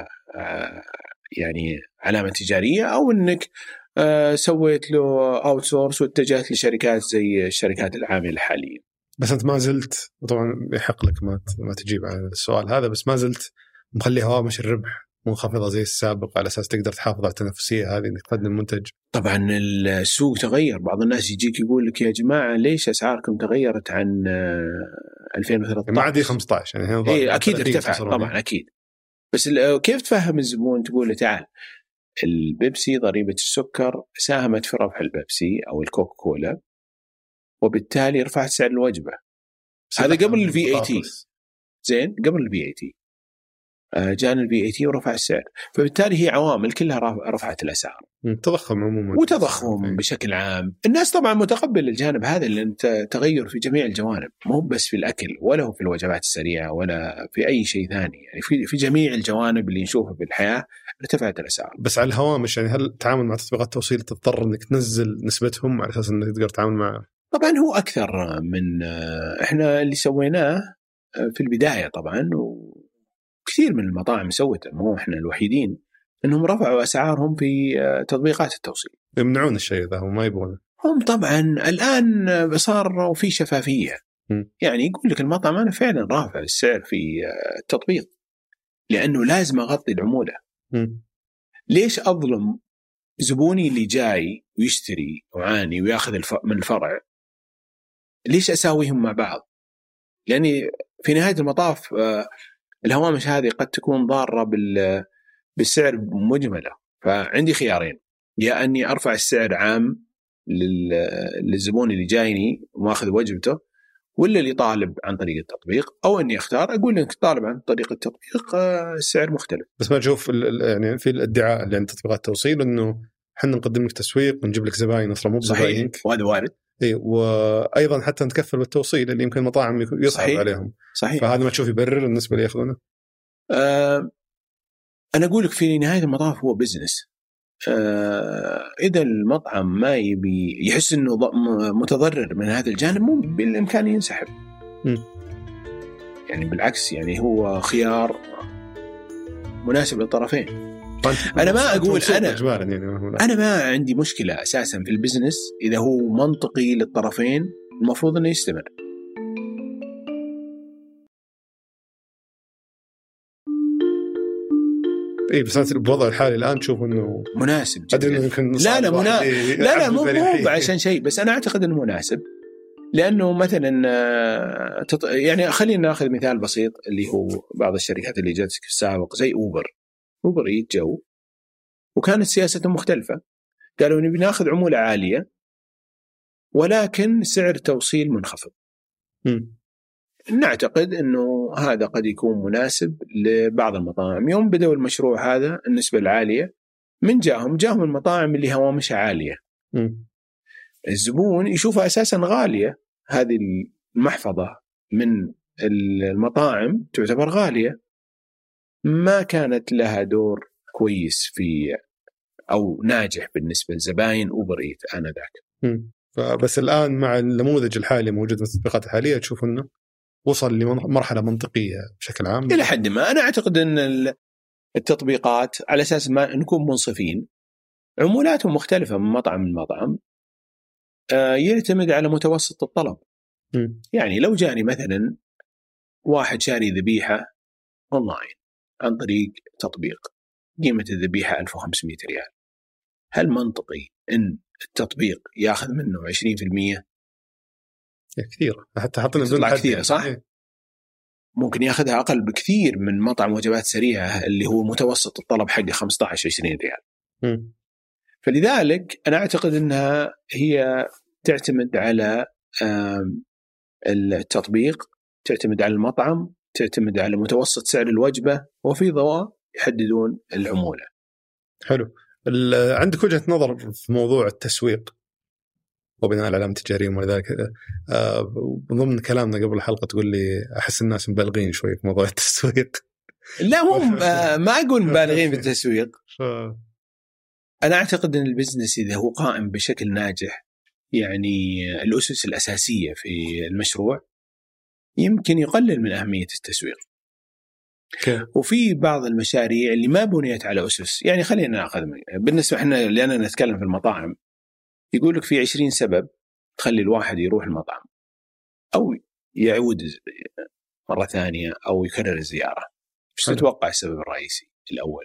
يعني علامة تجارية أو أنك سويت له أوتسورس واتجهت لشركات زي الشركات العاملة الحالية. بس أنت ما زلت، وطبعا يحق لك ما ما تجيب على السؤال هذا، بس ما زلت مخلي هوامش الربح منخفضة زي السابق على أساس تقدر تحافظ على التنافسية هذه إنك تقدم منتج. طبعا السوق تغير، بعض الناس يجيك يقول لك يا جماعة ليش أسعاركم تغيرت عن ألفين وثلاثة عشر؟ ما عادي خمسة عشر يعني. إيه أكيد ارتفع طبعا أكيد. بس كيف تفهم الزبون؟ تقول له تعال البيبسي ضريبة السكر ساهمت في ربح البيبسي أو الكوكا كولا وبالتالي رفعت سعر الوجبة. هذا قبل الفي اي تي، زين قبل الفي اي تي جاء الفي اي تي ورفع السعر، فبالتالي هي عوامل كلها رفعت الأسعار. تضخم عموما وتضخم بشكل عام. الناس طبعا متقبل الجانب هذا لأن تغير في جميع الجوانب، مو بس في الأكل ولا هو في الوجبات السريعة ولا في أي شيء ثاني، يعني في في جميع الجوانب اللي نشوفها في الحياة ارتفعت الأسعار. بس على الهوامش يعني هل تعامل مع تطبيقات التوصيل تضطر إنك تنزل نسبتهم على أساس إنك تقدر تعامل مع؟ طبعا هو أكثر من إحنا اللي سويناه في البداية طبعا، وكثير من المطاعم سوته، مو إحنا الوحيدين، إنهم رفعوا أسعارهم في تطبيقات التوصيل. يمنعون الشيء ذا وما يبغونه هم طبعا. الآن صار في شفافية، م. يعني يقول لك المطعم أنا فعلا رافع السعر في التطبيق لأنه لازم أغطي العمولة. م. ليش أظلم زبوني اللي جاي ويشتري وعاني ويأخذ من الفرع ليش أساويهم مع بعض؟ لأني في نهاية المطاف الهوامش هذه قد تكون ضارة بالسعر مجملة. فعندي خيارين، يا أني أرفع السعر عام للزبون اللي جايني وماخذ وجبته، ولا اللي طالب عن طريق التطبيق، أو أني أختار أقول لك طالب عن طريق التطبيق السعر مختلف. بس ما تشوف يعني في الادعاء اللي عند تطبيقات التوصيل إنه حنا نقدم لك تسويق ونجيب لك زباين أصلا مو بزباينك؟ وهذا وارد. إيه، وأيضا حتى نتكفل بالتوصيل اللي يمكن مطاعم يصعب صحيح. عليهم. صحيح. فهذا ما تشوف يبرر بالنسبة لي يأخذونه؟ أه أنا أقول لك في نهاية المطاف هو بزنس. أه إذا المطعم ما يبي يحس إنه متضرر من هذا الجانب، مو بالإمكان ينسحب. م. يعني بالعكس، يعني هو خيار مناسب للطرفين. أنا ما أقول أنا أنا ما عندي مشكلة أساسا في البزنس إذا هو منطقي للطرفين، المفروض إنه يستمر. إيه بس بوضع الحالي الآن تشوف إنه مناسب جدا. لا لا منا... لا لا مو مو عشان شيء، بس أنا أعتقد إنه مناسب، لأنه مثلا تط... يعني خلينا نأخذ مثال بسيط اللي هو بعض الشركات اللي جت في السابق زي أوبر. أوبر يتجو وكانت سياسة مختلفة، قالوا نبي ناخذ عمولة عالية ولكن سعر توصيل منخفض. م. نعتقد أنه هذا قد يكون مناسب لبعض المطاعم. يوم بدأوا المشروع هذا النسبة العالية من جاهم جاهم المطاعم اللي هوامشها عالية. م. الزبون يشوفها أساسا غالية، هذه المحفظة من المطاعم تعتبر غالية، ما كانت لها دور كويس في أو ناجح بالنسبة لزباين أوبر إيت آنذاك. فبس الآن مع النموذج الحالي موجود في التطبيقات الحالية تشوف أنه وصل لمرحلة منطقية بشكل عام إلى حد ما. أنا أعتقد أن التطبيقات على أساس ما نكون منصفين عمولاتهم مختلفة من مطعم لمطعم، يعتمد على متوسط الطلب. م. يعني لو جاني مثلا واحد شاري ذبيحة أونلاين عن طريق تطبيق قيمة الذبيحة ألف وخمسمائة ريال، هل منطقي أن التطبيق يأخذ منه عشرين بالمئة؟ كثير، حتى حطنا تطلع كثير صح؟ إيه؟ ممكن يأخذها أقل بكثير من مطعم وجبات سريعة اللي هو متوسط الطلب حقه خمسة عشر عشرين ريال. م. فلذلك أنا أعتقد أنها هي تعتمد على التطبيق، تعتمد على المطعم، تعتمد على متوسط سعر الوجبة، وفي ضوء يحددون العمولة. حلو. عندك وجهة نظر في موضوع التسويق وبناء العلامة التجارية ولذلك آه ضمن كلامنا قبل الحلقة تقول لي أحس الناس مبالغين شوي في موضوع التسويق. لا مو ما أقول مبالغين في التسويق. أنا أعتقد أن البزنس إذا هو قائم بشكل ناجح، يعني الأسس الأساسية في المشروع، يمكن يقلل من أهمية التسويق. okay. وفي بعض المشاريع اللي ما بنيت على أسس، يعني خلينا نأخذ بالنسبة إحنا لأننا نتكلم في المطاعم، يقول لك في عشرين سبب تخلي الواحد يروح المطعم أو يعود مرة ثانية أو يكرر الزيارة. إيش تتوقع السبب الرئيسي الأول؟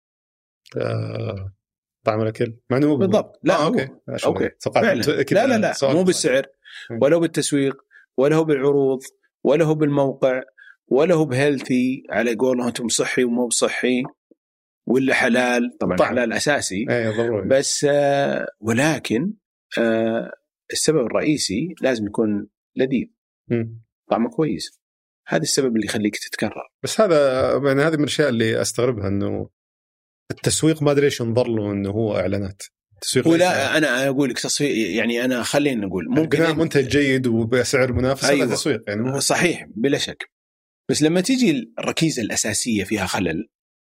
آه... طعم الأكل معنوه بالضبط. لا آه، أوكي أوكي لا لا لا مو بالسعر ولا بالتسويق ولا هو بالعروض ولا هو بالموقع ولا هو بهيلثي على قولهم أنتم صحي ومو بصحي ولا حلال. طبعا طعم. حلال أساسي بس آه ولكن آه السبب الرئيسي لازم يكون لذيذ، طعمه كويس. هذا السبب اللي يخليك تتكرر. بس هذا يعني هذه من الأشياء اللي أستغربها، إنه التسويق ما أدري إيش ينظر له إنه هو إعلانات تسويق. ولا أنا أقول لك تسويق، يعني أنا خلينا نقول ممكن بناء منتج جيد وبسعر منافس. أيوة. هذا تسويق يعني صحيح بلا شك، بس لما تيجي الركيزة الأساسية فيها خلل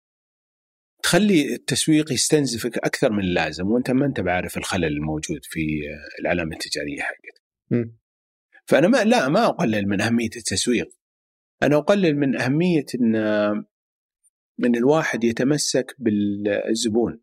تخلي التسويق يستنزفك أكثر من اللازم، وأنت ما أنت بعرف الخلل الموجود في العلامة التجارية حقتك. فأنا ما لا ما أقلل من أهمية التسويق، أنا أقلل من أهمية إن من الواحد يتمسك بالزبون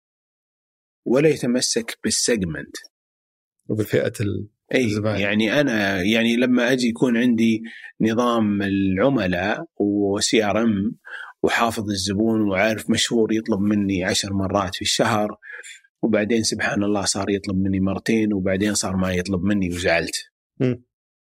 ولا يتمسك بالسيجمنت وبفئة الزبائن. يعني أنا يعني لما أجي يكون عندي نظام العملاء وسي آر إم وحافظ الزبون وعارف مشهور يطلب مني عشر مرات في الشهر، وبعدين سبحان الله صار يطلب مني مرتين، وبعدين صار ما يطلب مني وزعلت. م.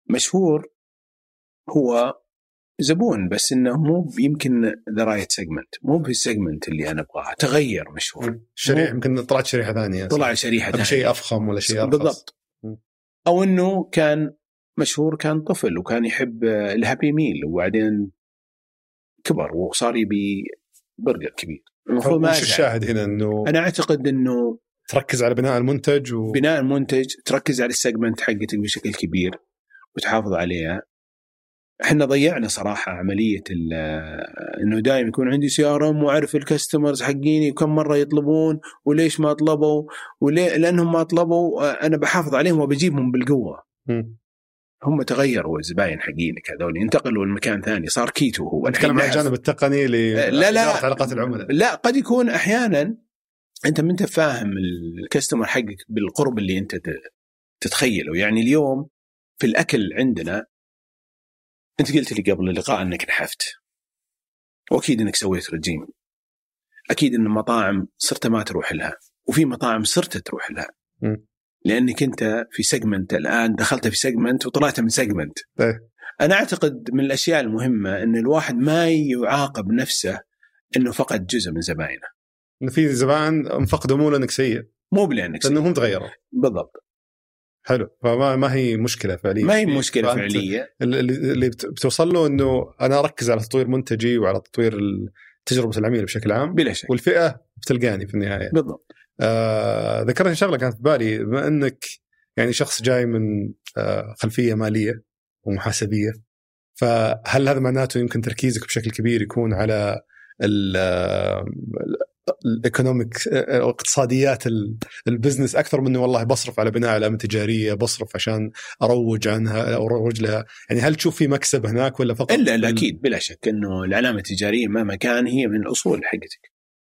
مشهور هو زبون، بس انه مو يمكن ذا رايت سيجمنت، مو بالسيجمنت اللي انا ابغاها. تغير مشهور شريحه، يمكن طلعت شريحه ثانيه، طلع شريحه ثانيه، شيء افخم ولا شيء ارخص بالضبط. او انه كان مشهور كان طفل وكان يحب الهابي ميل وبعدين كبر وصار يبي برجر كبير. المفروض ما الشاهد هنا انه انا اعتقد انه تركز على بناء المنتج و... بناء المنتج، تركز على السيجمنت حقتك بشكل كبير وتحافظ عليها. احنا ضيعنا صراحه عمليه انه دائما يكون عندي سي ار ام واعرف الكاستمرز حقيني وكم مره يطلبون وليش ما طلبوا وليه، لانهم ما طلبوا انا بحافظ عليهم وبجيبهم بالقوه. م. هم تغيروا الزباين حقينك هذول، انتقلوا لمكان ثاني، صار كيتو. هو نتكلم عن الجانب التقني لإدارة علاقات العملاء. لا قد يكون احيانا انت ما انت فاهم الكاستمر حقك بالقرب اللي انت تتخيله. يعني اليوم في الاكل عندنا، انت قلت لي قبل اللقاء انك نحفت، واكيد انك سويت رجيم، اكيد ان المطاعم صرت ما تروح لها، وفي مطاعم صرت تروح لها م. لانك انت في سيجمنت، الان دخلت في سيجمنت وطلعت من سيجمنت. انا اعتقد من الاشياء المهمه ان الواحد ما يعاقب نفسه انه فقد جزء من زباينه. ان في زبائن انفقدوا مو لانك سيء، مو لانك سيء، لانهم تغيروا. بالضبط. حلو. فما ما هي مشكله فعليه، ما هي مشكله فعليه. اللي, اللي بتوصل له انه انا اركز على تطوير منتجي وعلى تطوير تجربه العميل بشكل عام، بلا شك، والفئه بتلقاني في النهايه. بالضبط. آه ذكرت شغله كانت في بالي، بما انك يعني شخص جاي من آه خلفيه ماليه ومحاسبيه، فهل هذا معناته يمكن تركيزك بشكل كبير يكون على الايكونوميك او اقتصاديات البزنس اكثر منه والله بصرف على بناء علامه تجاريه، بصرف عشان اروج عنها او اروج لها؟ يعني هل تشوف في مكسب هناك ولا فقط؟ الا لا اكيد بلا شك انه العلامه التجاريه مهما كان هي من الاصول حقتك،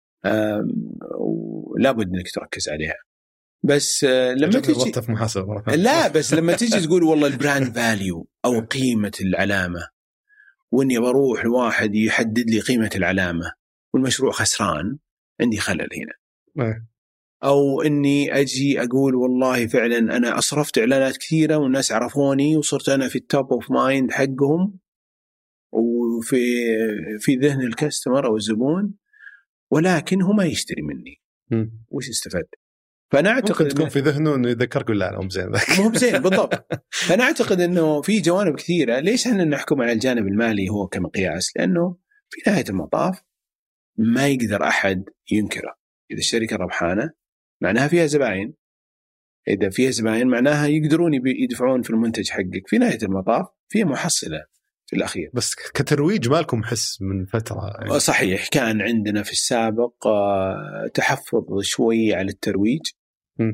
ولا بد انك تركز عليها. بس لما تجي لا بس لما تيجي تقول والله البراند فاليو او قيمه العلامه، واني بروح لواحد يحدد لي قيمه العلامه والمشروع خسران، عندي خلل هنا. أو إني أجي أقول والله فعلا أنا أصرفت إعلانات كثيرة والناس عرفوني وصرت أنا في التوب أوف مايند حقهم وفي في ذهن الكاستمر أو الزبون، ولكن هو ما يشتري مني. م. وش استفاد؟ فأنا أعتقد تكون إن... في ذهنه إنه يذكرك ولا لا مو زين ذاك مو زين بالضبط. فأنا أعتقد إنه في جوانب كثيرة. ليش إحنا نحكم على الجانب المالي هو كمقياس؟ لأنه في نهاية المطاف ما يقدر أحد ينكره. إذا الشركة ربحانة معناها فيها زباين، إذا فيها زباين معناها يقدرون يدفعون في المنتج حقك. في نهاية المطاف فيها محصلة في الأخير. بس كترويج ما لكم حس من فترة يعني. صحيح، كان عندنا في السابق تحفظ شوي على الترويج، م.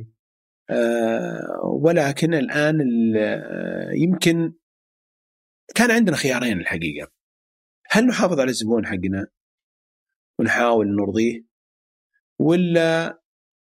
ولكن الآن يمكن كان عندنا خيارين الحقيقة. هل نحافظ على الزبون حقنا ونحاول نرضيه، ولا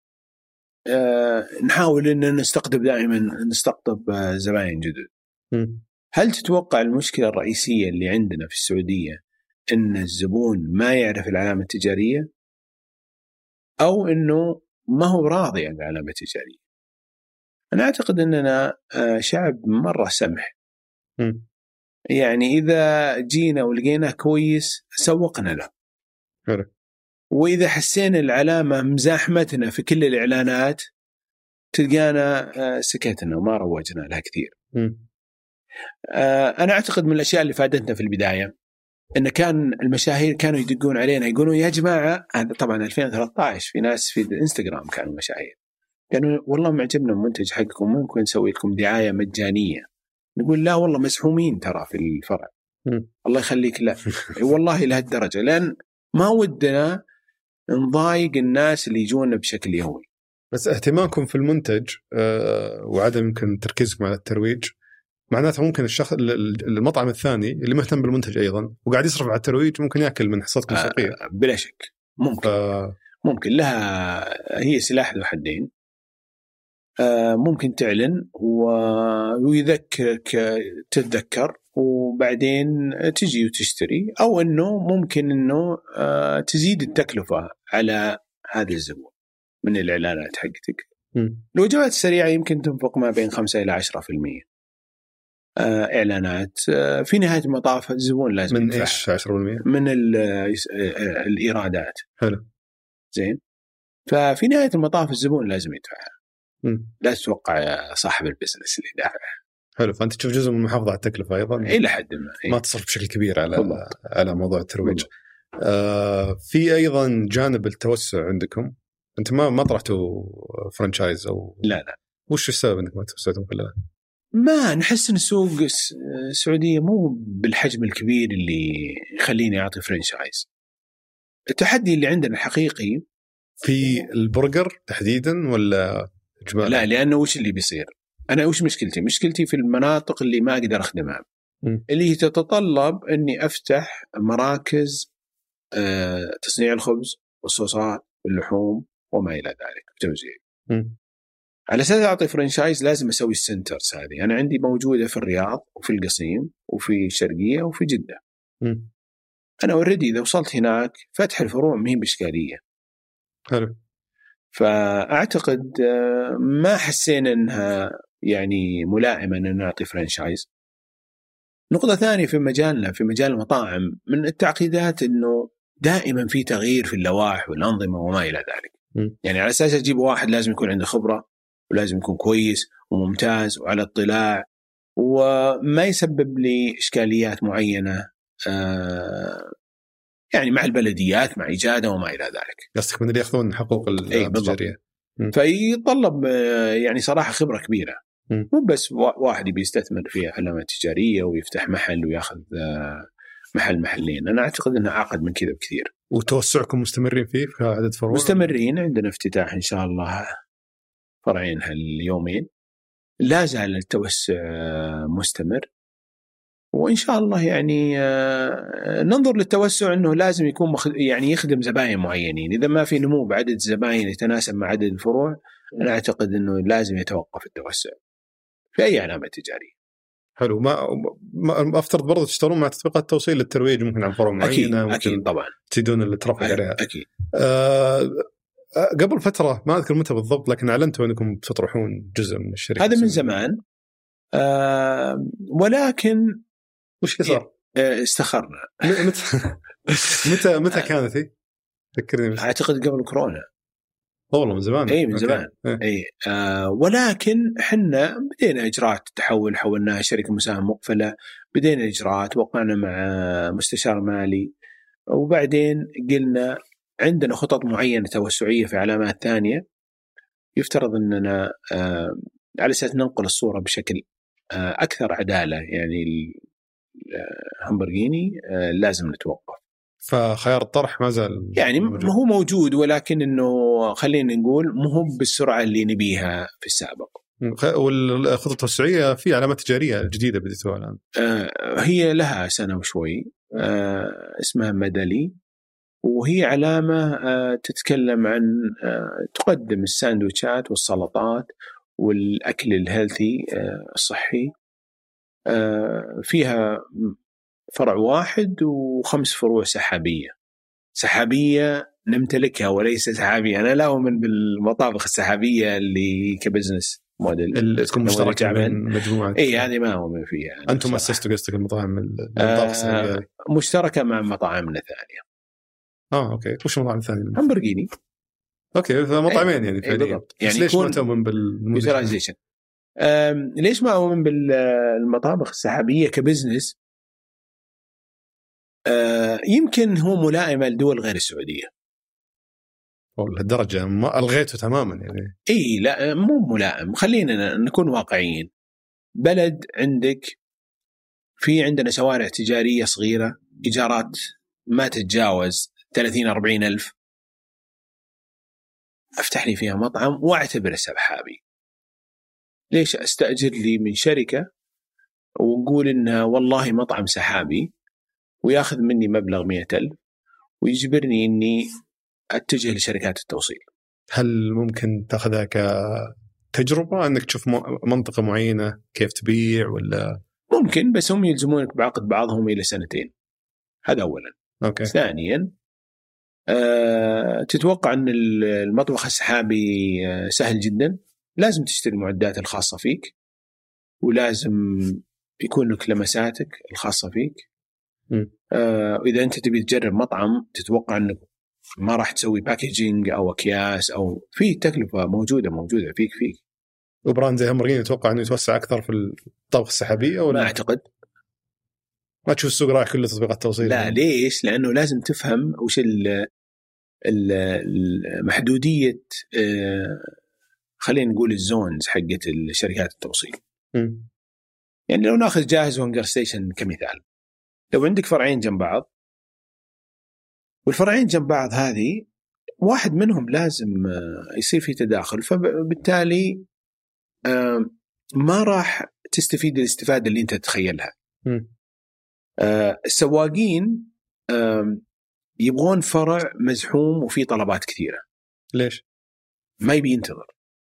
آه نحاول أن نستقطب دائما نستقطب آه زبائن جدد؟ م. هل تتوقع المشكلة الرئيسية اللي عندنا في السعودية أن الزبون ما يعرف العلامة التجارية، أو أنه ما هو راضي عن العلامة التجارية؟ أنا أعتقد أننا آه شعب مرة سمح. م. يعني إذا جينا ولقينا كويس سوقنا له، حلو. وإذا حسينا العلامة مزاحمتنا في كل الإعلانات تلقانا سكتنا وما روجنا لها كثير. م. أنا أعتقد من الأشياء اللي فادتنا في البداية إن كان المشاهير كانوا يدقون علينا يقولون يا جماعة، هذا طبعا ألفين وثلاثة عشر، في ناس في الإنستغرام كانوا مشاهير كانوا والله معجبنا المنتج حقكم، ممكن نسوي لكم دعاية مجانية. نقول لا والله مسحومين ترى في الفرع. م. الله يخليك، لا والله لهالدرجة، لأن ما ودنا نضايق الناس اللي يجونا بشكل يومي. بس اهتمامكم في المنتج أه وعدم يمكن تركيزكم على الترويج معناته ممكن الشخص المطعم الثاني اللي مهتم بالمنتج أيضا وقاعد يصرف على الترويج ممكن يأكل من حصتكم السوقية. آه بلا شك ممكن. ف... ممكن لها، هي سلاح ذو حدين. آه ممكن تعلن ويذكرك تتذكر وبعدين تجي وتشتري، أو أنه ممكن أنه آه تزيد التكلفة على هذا الزبون من الإعلانات حقتك. الوجبات السريعة يمكن تنفق ما بين خمسة إلى عشرة في المية. آه إعلانات. آه في نهاية المطاف الزبون لازم من يدفع. إيش عشرة بالمئة؟ من الإيرادات. حلو. زين. ففي نهاية المطاف الزبون لازم يدفع. م. لا تتوقع صاحب البزنس اللي دافع. حلو. فأنت تشوف جزء من المحافظة على التكلفة أيضا إلى حد ما. إيه؟ ما تصرف بشكل كبير على بالضبط. على موضوع الترويج. آه في أيضا جانب التوسع عندكم. أنت ما ما طرحتوا فرانشايز أو لا لا. وش السبب إنك ما توسعتم كلها؟ ما نحس إن السوق السعودية مو بالحجم الكبير اللي يخليني أعطي فرانشايز. التحدي اللي عندنا الحقيقي في البرجر تحديدا ولا إجمالا؟ لا، لأنه وش اللي بيصير؟ أنا وش مشكلتي؟ مشكلتي في المناطق اللي ما أقدر أخدمها، م. اللي تتطلب أني أفتح مراكز آه تصنيع الخبز والصوصات واللحوم وما إلى ذلك توزيع. على أساس أعطي فرانشايز لازم أسوي السنترز هذه. أنا عندي موجودة في الرياض وفي القصيم وفي الشرقية وفي جدة. م. أنا أوريدي إذا وصلت هناك فتح الفروع مهم بإشكالية. حلو. فأعتقد ما حسينا أنها يعني ملائمة أن نعطي فرانشايز. نقطة ثانية في مجالنا في مجال المطاعم من التعقيدات أنه دائما في تغيير في اللوائح والأنظمة وما إلى ذلك. م. يعني على أساس أجيب واحد لازم يكون عنده خبرة ولازم يكون كويس وممتاز وعلى اطلاع وما يسبب لي إشكاليات معينة آه يعني مع البلديات مع إجادة وما إلى ذلك. قصدك من اللي يأخذون حقوق التجارية. فيطلب يعني صراحة خبرة كبيرة. مو بس واحد بيستثمر في علامات تجارية ويفتح محل ويأخذ محل محلين. أنا أعتقد أنه أعقد من كذا بكثير. وتوسعكم مستمرين فيه في عدد فروع؟ مستمرين. عندنا افتتاح إن شاء الله فرعين هاليومين. لا زال التوسع مستمر وإن شاء الله يعني ننظر للتوسع أنه لازم يكون يعني يخدم زبائن معينين. إذا ما في نمو بعدد الزبائن يتناسب مع عدد الفروع أنا أعتقد أنه لازم يتوقف التوسع في أي علامة تجارية. حلو. ما, ما أفترض برضو تشترون مع تطبيقات التوصيل للترويج ممكن عن فروع معينة. أكيد, أكيد طبعا تدون اللي ترفع عليها. أكيد. أه قبل فترة ما أذكر متى بالضبط لكن أعلنتوا أنكم تطرحون جزء من الشركة. هذا من زمان أه ولكن وش صار؟ استخرنا. متى متى متى كانت هي؟ فكرني. أعتقد قبل كورونا. والله من زمان. أي من زمان. أي آه ولكن حنا بدينا إجراءات التحول حولناها شركة مساهمة مقفلة. بدينا إجراءات وقعنا مع مستشار مالي وبعدين قلنا عندنا خطط معينة توسعية في علامات ثانية يفترض أننا آه على أساس ننقل الصورة بشكل آه أكثر عدالة. يعني همبرغيني آه لازم نتوقف. فخيار الطرح ما زال يعني موجود. هو موجود ولكن إنه خلينا نقول مو بالسرعة اللي نبيها في السابق. والخطة التوسعية في علامات تجارية جديدة بديتوها الآن. آه هي لها سنة وشوي. آه اسمها مدلي وهي علامة آه تتكلم عن آه تقدم الساندويتشات والسلطات والأكل الهيلثي آه الصحي. آه فيها فرع واحد وخمس فروع سحابية. سحابية نمتلكها وليس سحابية. أنا لا أؤمن بالمطابخ السحابية اللي كبزنس موديل اللي تكون مشتركة بين مجموعة. إيه هذه ما أؤمن فيها. أنتم أسستوا قصدك المطاعم المطابخ السحابية آه مشتركة مع مطاعمنا ثانية. آه أوكي. وش المطاعم الثانية؟ همبرغيني. أوكي فمطعمين يعني فعليا. يعني ليش ما تؤمن بالموديل؟ ليش ما أؤمن بالمطابخ السحابية كبزنس؟ آه يمكن هو ملائمة لدول غير السعودية. والله الدرجة ما ألغيته تماما يعني. إيه لا مو ملائم. خلينا نكون واقعيين. بلد عندك في عندنا شوارع تجارية صغيرة إيجارات ما تتجاوز ثلاثين أربعين ألف. أفتح لي فيها مطعم وأعتبره سحابي. ليش أستأجر لي من شركة ونقول إنها والله مطعم سحابي وياخذ مني مبلغ مئة ألف ويجبرني إني أتجه لشركات التوصيل؟ هل ممكن تأخذها كتجربة أنك تشوف منطقة معينة كيف تبيع ولا؟ ممكن بس هم يلزمونك بعقد بعضهم إلى سنتين. هذا أولا. أوكي. ثانيا أه تتوقع أن المطبخ السحابي سهل جدا. لازم تشتري المعدات الخاصة فيك ولازم بيكون لك لمساتك الخاصة فيك. م. آه إذا أنت تبي تجرب مطعم تتوقع أنك ما راح تسوي باكيجينج أو أكياس أو في تكلفة موجودة موجودة فيك فيك وبراند زي همبرجيني يتوقع أنه يتوسع أكثر في الطبخ السحابية ولا؟ ما أعتقد. ما تشوف السوق رايح كله تطبيقات توصيل؟ لا، ليش؟ لأنه لازم تفهم وش المحدودية، آه خلينا نقول الزونز حقت الشركات التوصيل. م. يعني لو ناخذ جاهز وهنجر ستيشن كمثال، لو عندك فرعين جنب بعض والفرعين جنب بعض هذه واحد منهم لازم يصير في تداخل، فبالتالي ما راح تستفيد الاستفادة اللي انت تتخيلها. م. السواقين يبغون فرع مزحوم وفي طلبات كثيرة. ليش؟ ما يبي ينتظر.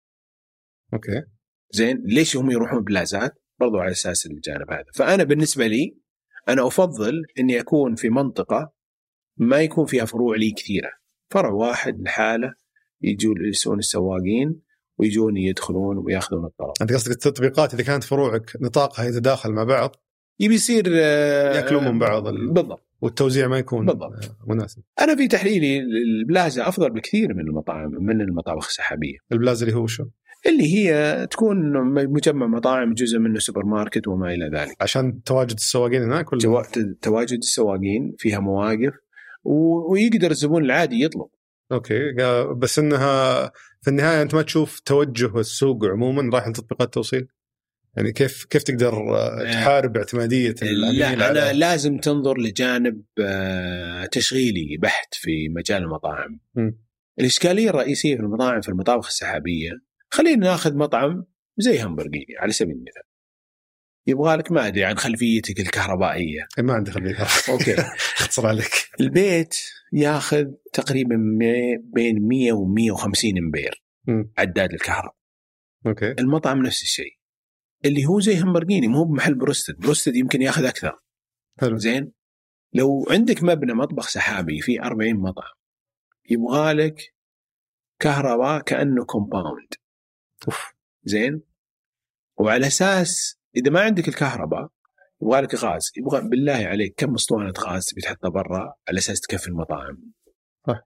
اوكي زين، ليش هم يروحون بلازات؟ برضو على أساس الجانب هذا. فأنا بالنسبة لي أنا أفضل أني أكون في منطقة ما يكون فيها فروع لي كثيرة، فرع واحد لحاله يجون يسون السواقين ويجون يدخلون ويأخذون الطلب. أنت قصدك التطبيقات إذا كانت فروعك نطاقها يتداخل مع بعض يبي يصير يأكلون من بعض ال... بالضبط، والتوزيع ما يكون بالضبط مناسب. أنا في تحليلي البلازا أفضل بكثير من المطاعم من المطابخ السحابية. البلازا اللي هو شو؟ اللي هي تكون مجمع مطاعم جزء منه سوبر ماركت وما إلى ذلك، عشان تواجد السواقين هناك ولا؟ توا... تواجد السواقين فيها مواقف و... ويقدر الزبون العادي يطلب. أوكي، بس إنها في النهاية أنت ما تشوف توجه السوق عموما رايح لتطبيقات توصيل؟ يعني كيف كيف تقدر تحارب اعتمادية العميل؟ لا، أنا على... لازم تنظر لجانب تشغيلي بحت في مجال المطاعم. م. الإشكالية الرئيسية في المطاعم في المطابخ السحابية، خلينا ناخذ مطعم زي همبرجيني على سبيل المثال، يبغى لك ما أدري عن خلفيتك الكهربائية. ما عندي خلفية. أوكي اختصر عليك. البيت ياخذ تقريبا بين مية ومية وخمسين امبير م. عداد الكهرباء. أوكي. المطعم نفس الشيء، اللي هو زي همبرجيني مو بمحل بروستد، بروستد يمكن ياخذ أكثر. حلو. زين، لو عندك مبنى مطبخ سحابي فيه أربعين مطعم يبغالك كهرباء كأنه كومباوند. أوف. زين، وعلى أساس إذا ما عندك الكهرباء يبغالك غاز، يبغى بالله عليك كم اسطوانة غاز تبي تحطها برا على أساس تكفي المطاعم. صح.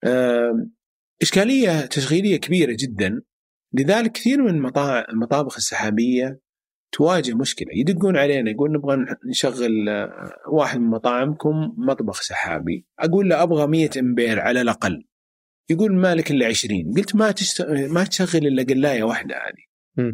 إشكالية تشغيلية كبيرة جدا، لذلك كثير من المطابخ السحابية تواجه مشكلة، يدقون علينا يقول نبغى نشغل واحد من مطاعمكم مطبخ سحابي، أقول له أبغى مية امبير على الأقل، يقول مالك إلا عشرين. قلت ما تشت... ما تشغل إلا قلاية واحدة هذه،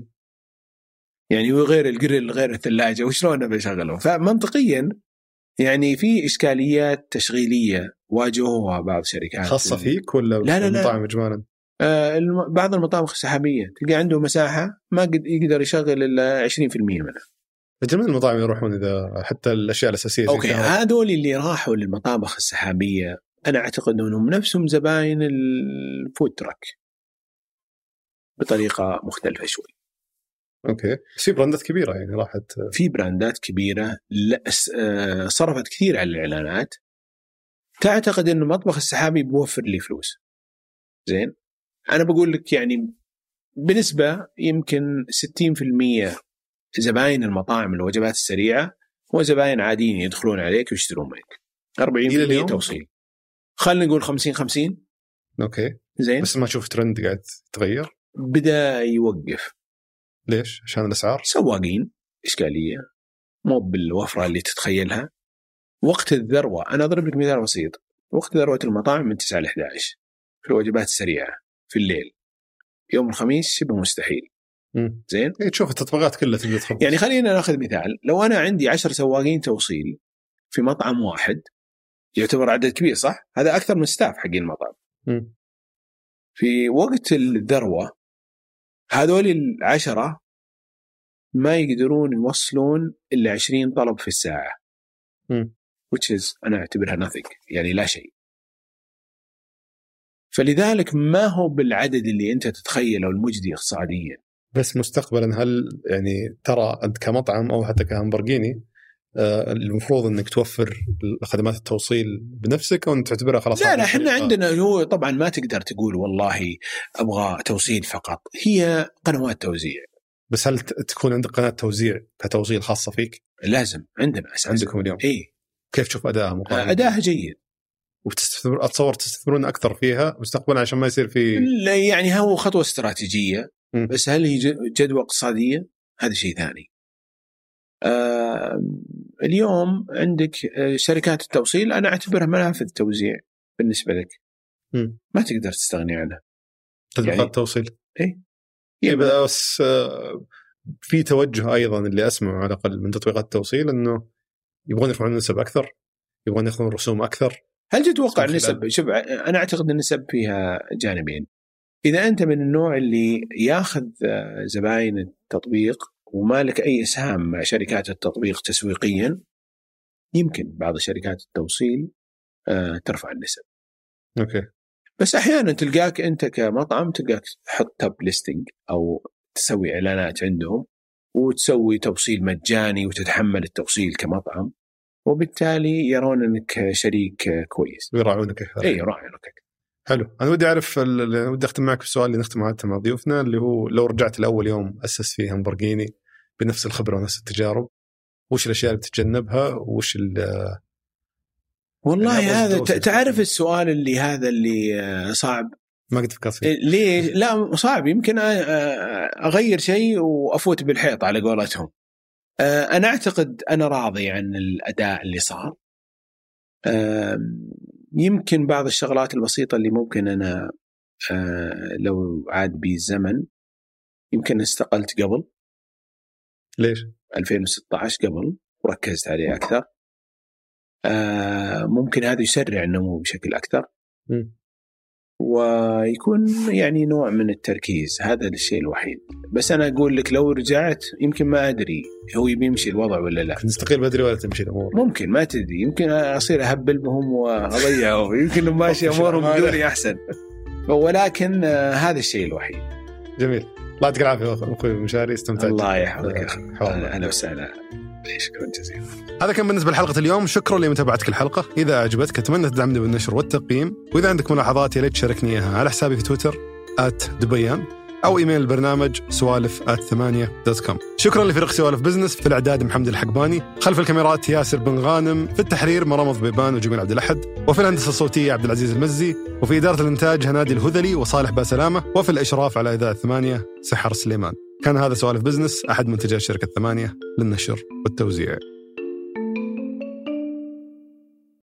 يعني وغير الجريل غير الثلاجة وشلون بشغلهم. فمنطقيا يعني في إشكاليات تشغيلية واجهوها بعض الشركات. خاصة فيك ولا لا لا المطاعم إجمالا؟ آه بعض المطابخ السحابية تلقى عنده مساحة ما قد يقدر يشغل إلا عشرين في المية منها. جميع المطاعم يروحون إذا حتى الأشياء الأساسية. أوكي، هذول اللي راحوا للمطابخ السحابية أنا أعتقد أنهم نفسهم زباين الفود تراك بطريقة مختلفة شوي. أوكي، في براندات كبيرة يعني راحت. في براندات كبيرة صرفت كثير على الإعلانات، تعتقد أن المطبخ السحابي بيوفر لي فلوس. زين، أنا بقول لك يعني بنسبة يمكن ستين في المية زباين المطاعم الوجبات السريعة هو زباين عاديين يدخلون عليك ويشترون منك. أربعين في المية توصيل، خلنا نقول خمسين خمسين. أوكي زين، بس ما أشوف ترند قاعد تغير، بدأ يوقف. ليش؟ عشان الأسعار. سواقين، إشكالية مو بالوفرة اللي تتخيلها. وقت الذروة، أنا أضرب لك مثال بسيط، وقت ذروة المطاعم من تسعة إلى إحدى عشر في الوجبات السريعة في الليل، يوم الخميس شبه مستحيل. مم. زين، إيه تشوف التطبيقات كلها تبدأ تخبط. يعني خلينا ناخذ مثال، لو أنا عندي عشر سواقين توصيل في مطعم واحد يعتبر عدد كبير صح؟ هذا أكثر من ستاف حق المطعم. مم. في وقت الذروة هذول العشرة ما يقدرون يوصلون إلا عشرين طلب في الساعة. مم. which is أنا أعتبرها nothing، يعني لا شيء. فلذلك ما هو بالعدد اللي أنت تتخيله المجدي اقتصاديا. بس مستقبلا هل يعني ترى أنت كمطعم أو حتى كهمبرجيني آه المفروض أنك توفر خدمات التوصيل بنفسك أو أنت تعتبرها خلاص؟ لا لا، إحنا عندنا هو طبعا ما تقدر تقول والله أبغى توصيل فقط، هي قنوات توزيع. بس هل تكون عندك قناة توزيع كتوصيل خاصة فيك؟ لازم عندنا أساسا. عندكم اليوم؟ إيه. كيف تشوف أداءها مقارنة؟ أداءها جيد. وتستثمر أتصور تستثمرون أكثر فيها مستقبلا عشان ما يصير في يعني هو خطوة استراتيجية. م. بس هل هي جدوى اقتصادية؟ هذا شيء ثاني. آه اليوم عندك شركات التوصيل أنا أعتبرها منافذ توزيع بالنسبة لك. م. ما تقدر تستغني عنها. تطبيقات يعني التوصيل. إيه. إيه بس في توجه أيضا اللي أسمعه على الأقل من تطبيقات التوصيل إنه يبغون يرفعون النسب أكثر، يبغون يأخذون رسوم أكثر. هل تتوقع النسب؟ شوف أنا أعتقد النسب فيها جانبين. إذا أنت من النوع اللي ياخذ زباين التطبيق وما لك أي إسهام مع شركات التطبيق تسويقيا، يمكن بعض شركات التوصيل ترفع النسب. أوكي. بس أحيانا تلقاك أنت كمطعم تلقاك تحط توب ليستنج أو تسوي إعلانات عندهم وتسوي توصيل مجاني وتتحمل التوصيل كمطعم، وبالتالي يرون أنك شريك كويس ويراعونك أكثر. إيه يراعونك. حلو. أنا ودي أعرف ال... ودي أختم معك بالسؤال اللي نختم عادة مع ضيوفنا، اللي هو لو رجعت لأول يوم أسس فيه همبرجيني بنفس الخبرة ونفس التجارب، وش الأشياء اللي بتتجنبها وش ال والله يعني هذا تعرف السؤال اللي هذا اللي صعب ما قد فكرت فيه. ليه؟ لا صعب. يمكن أغير شيء وأفوت بالحيط على قولتهم. أنا أعتقد أنا راضي عن الأداء اللي صار. يمكن بعض الشغلات البسيطة اللي ممكن أنا لو عاد بي الزمن يمكن استقلت قبل. ليش؟ ألفين وستة عشر قبل وركزت عليه أكثر. ممكن هذا يسرع النمو بشكل أكثر. م. ويكون يعني نوع من التركيز. هذا الشيء الوحيد. بس أنا أقول لك لو رجعت يمكن ما أدري هو يمشي الوضع ولا لا. نستقيل بدري ولا تمشي الأمور؟ ممكن ما تدري. يمكن أصير أهبل بهم وأضيعه. يمكن ماشي أمورهم بدوني أحسن. ولكن هذا الشيء الوحيد. جميل. الله يعطيك العافية أخوي مشاري. استمتعت. الله يحفظك. أهلا وسهلا. شكرا جزيلا. هذا كان بالنسبة لحلقة اليوم. شكرا لمتابعتك الحلقة. إذا أعجبتك أتمنى تدعمني بالنشر والتقييم، وإذا عندك ملاحظات يا ريت تشاركني إياها على حسابي في تويتر آت دبيان أو إيميل البرنامج سوالف آت ثمانية دوت كوم. شكرا لفريق سوالف بزنس، في الإعداد محمد الحقباني، خلف الكاميرات ياسر بن غانم، في التحرير مرام بيبان وجميل عبد الأحد، وفي الهندسة الصوتية عبد العزيز المزي، وفي إدارة الإنتاج هنادي الهذلي وصالح باسلامة، وفي الإشراف على إذاعة ثمانية سحر سليمان. كان هذا سوالف بزنس، أحد منتجات شركة ثمانية للنشر والتوزيع.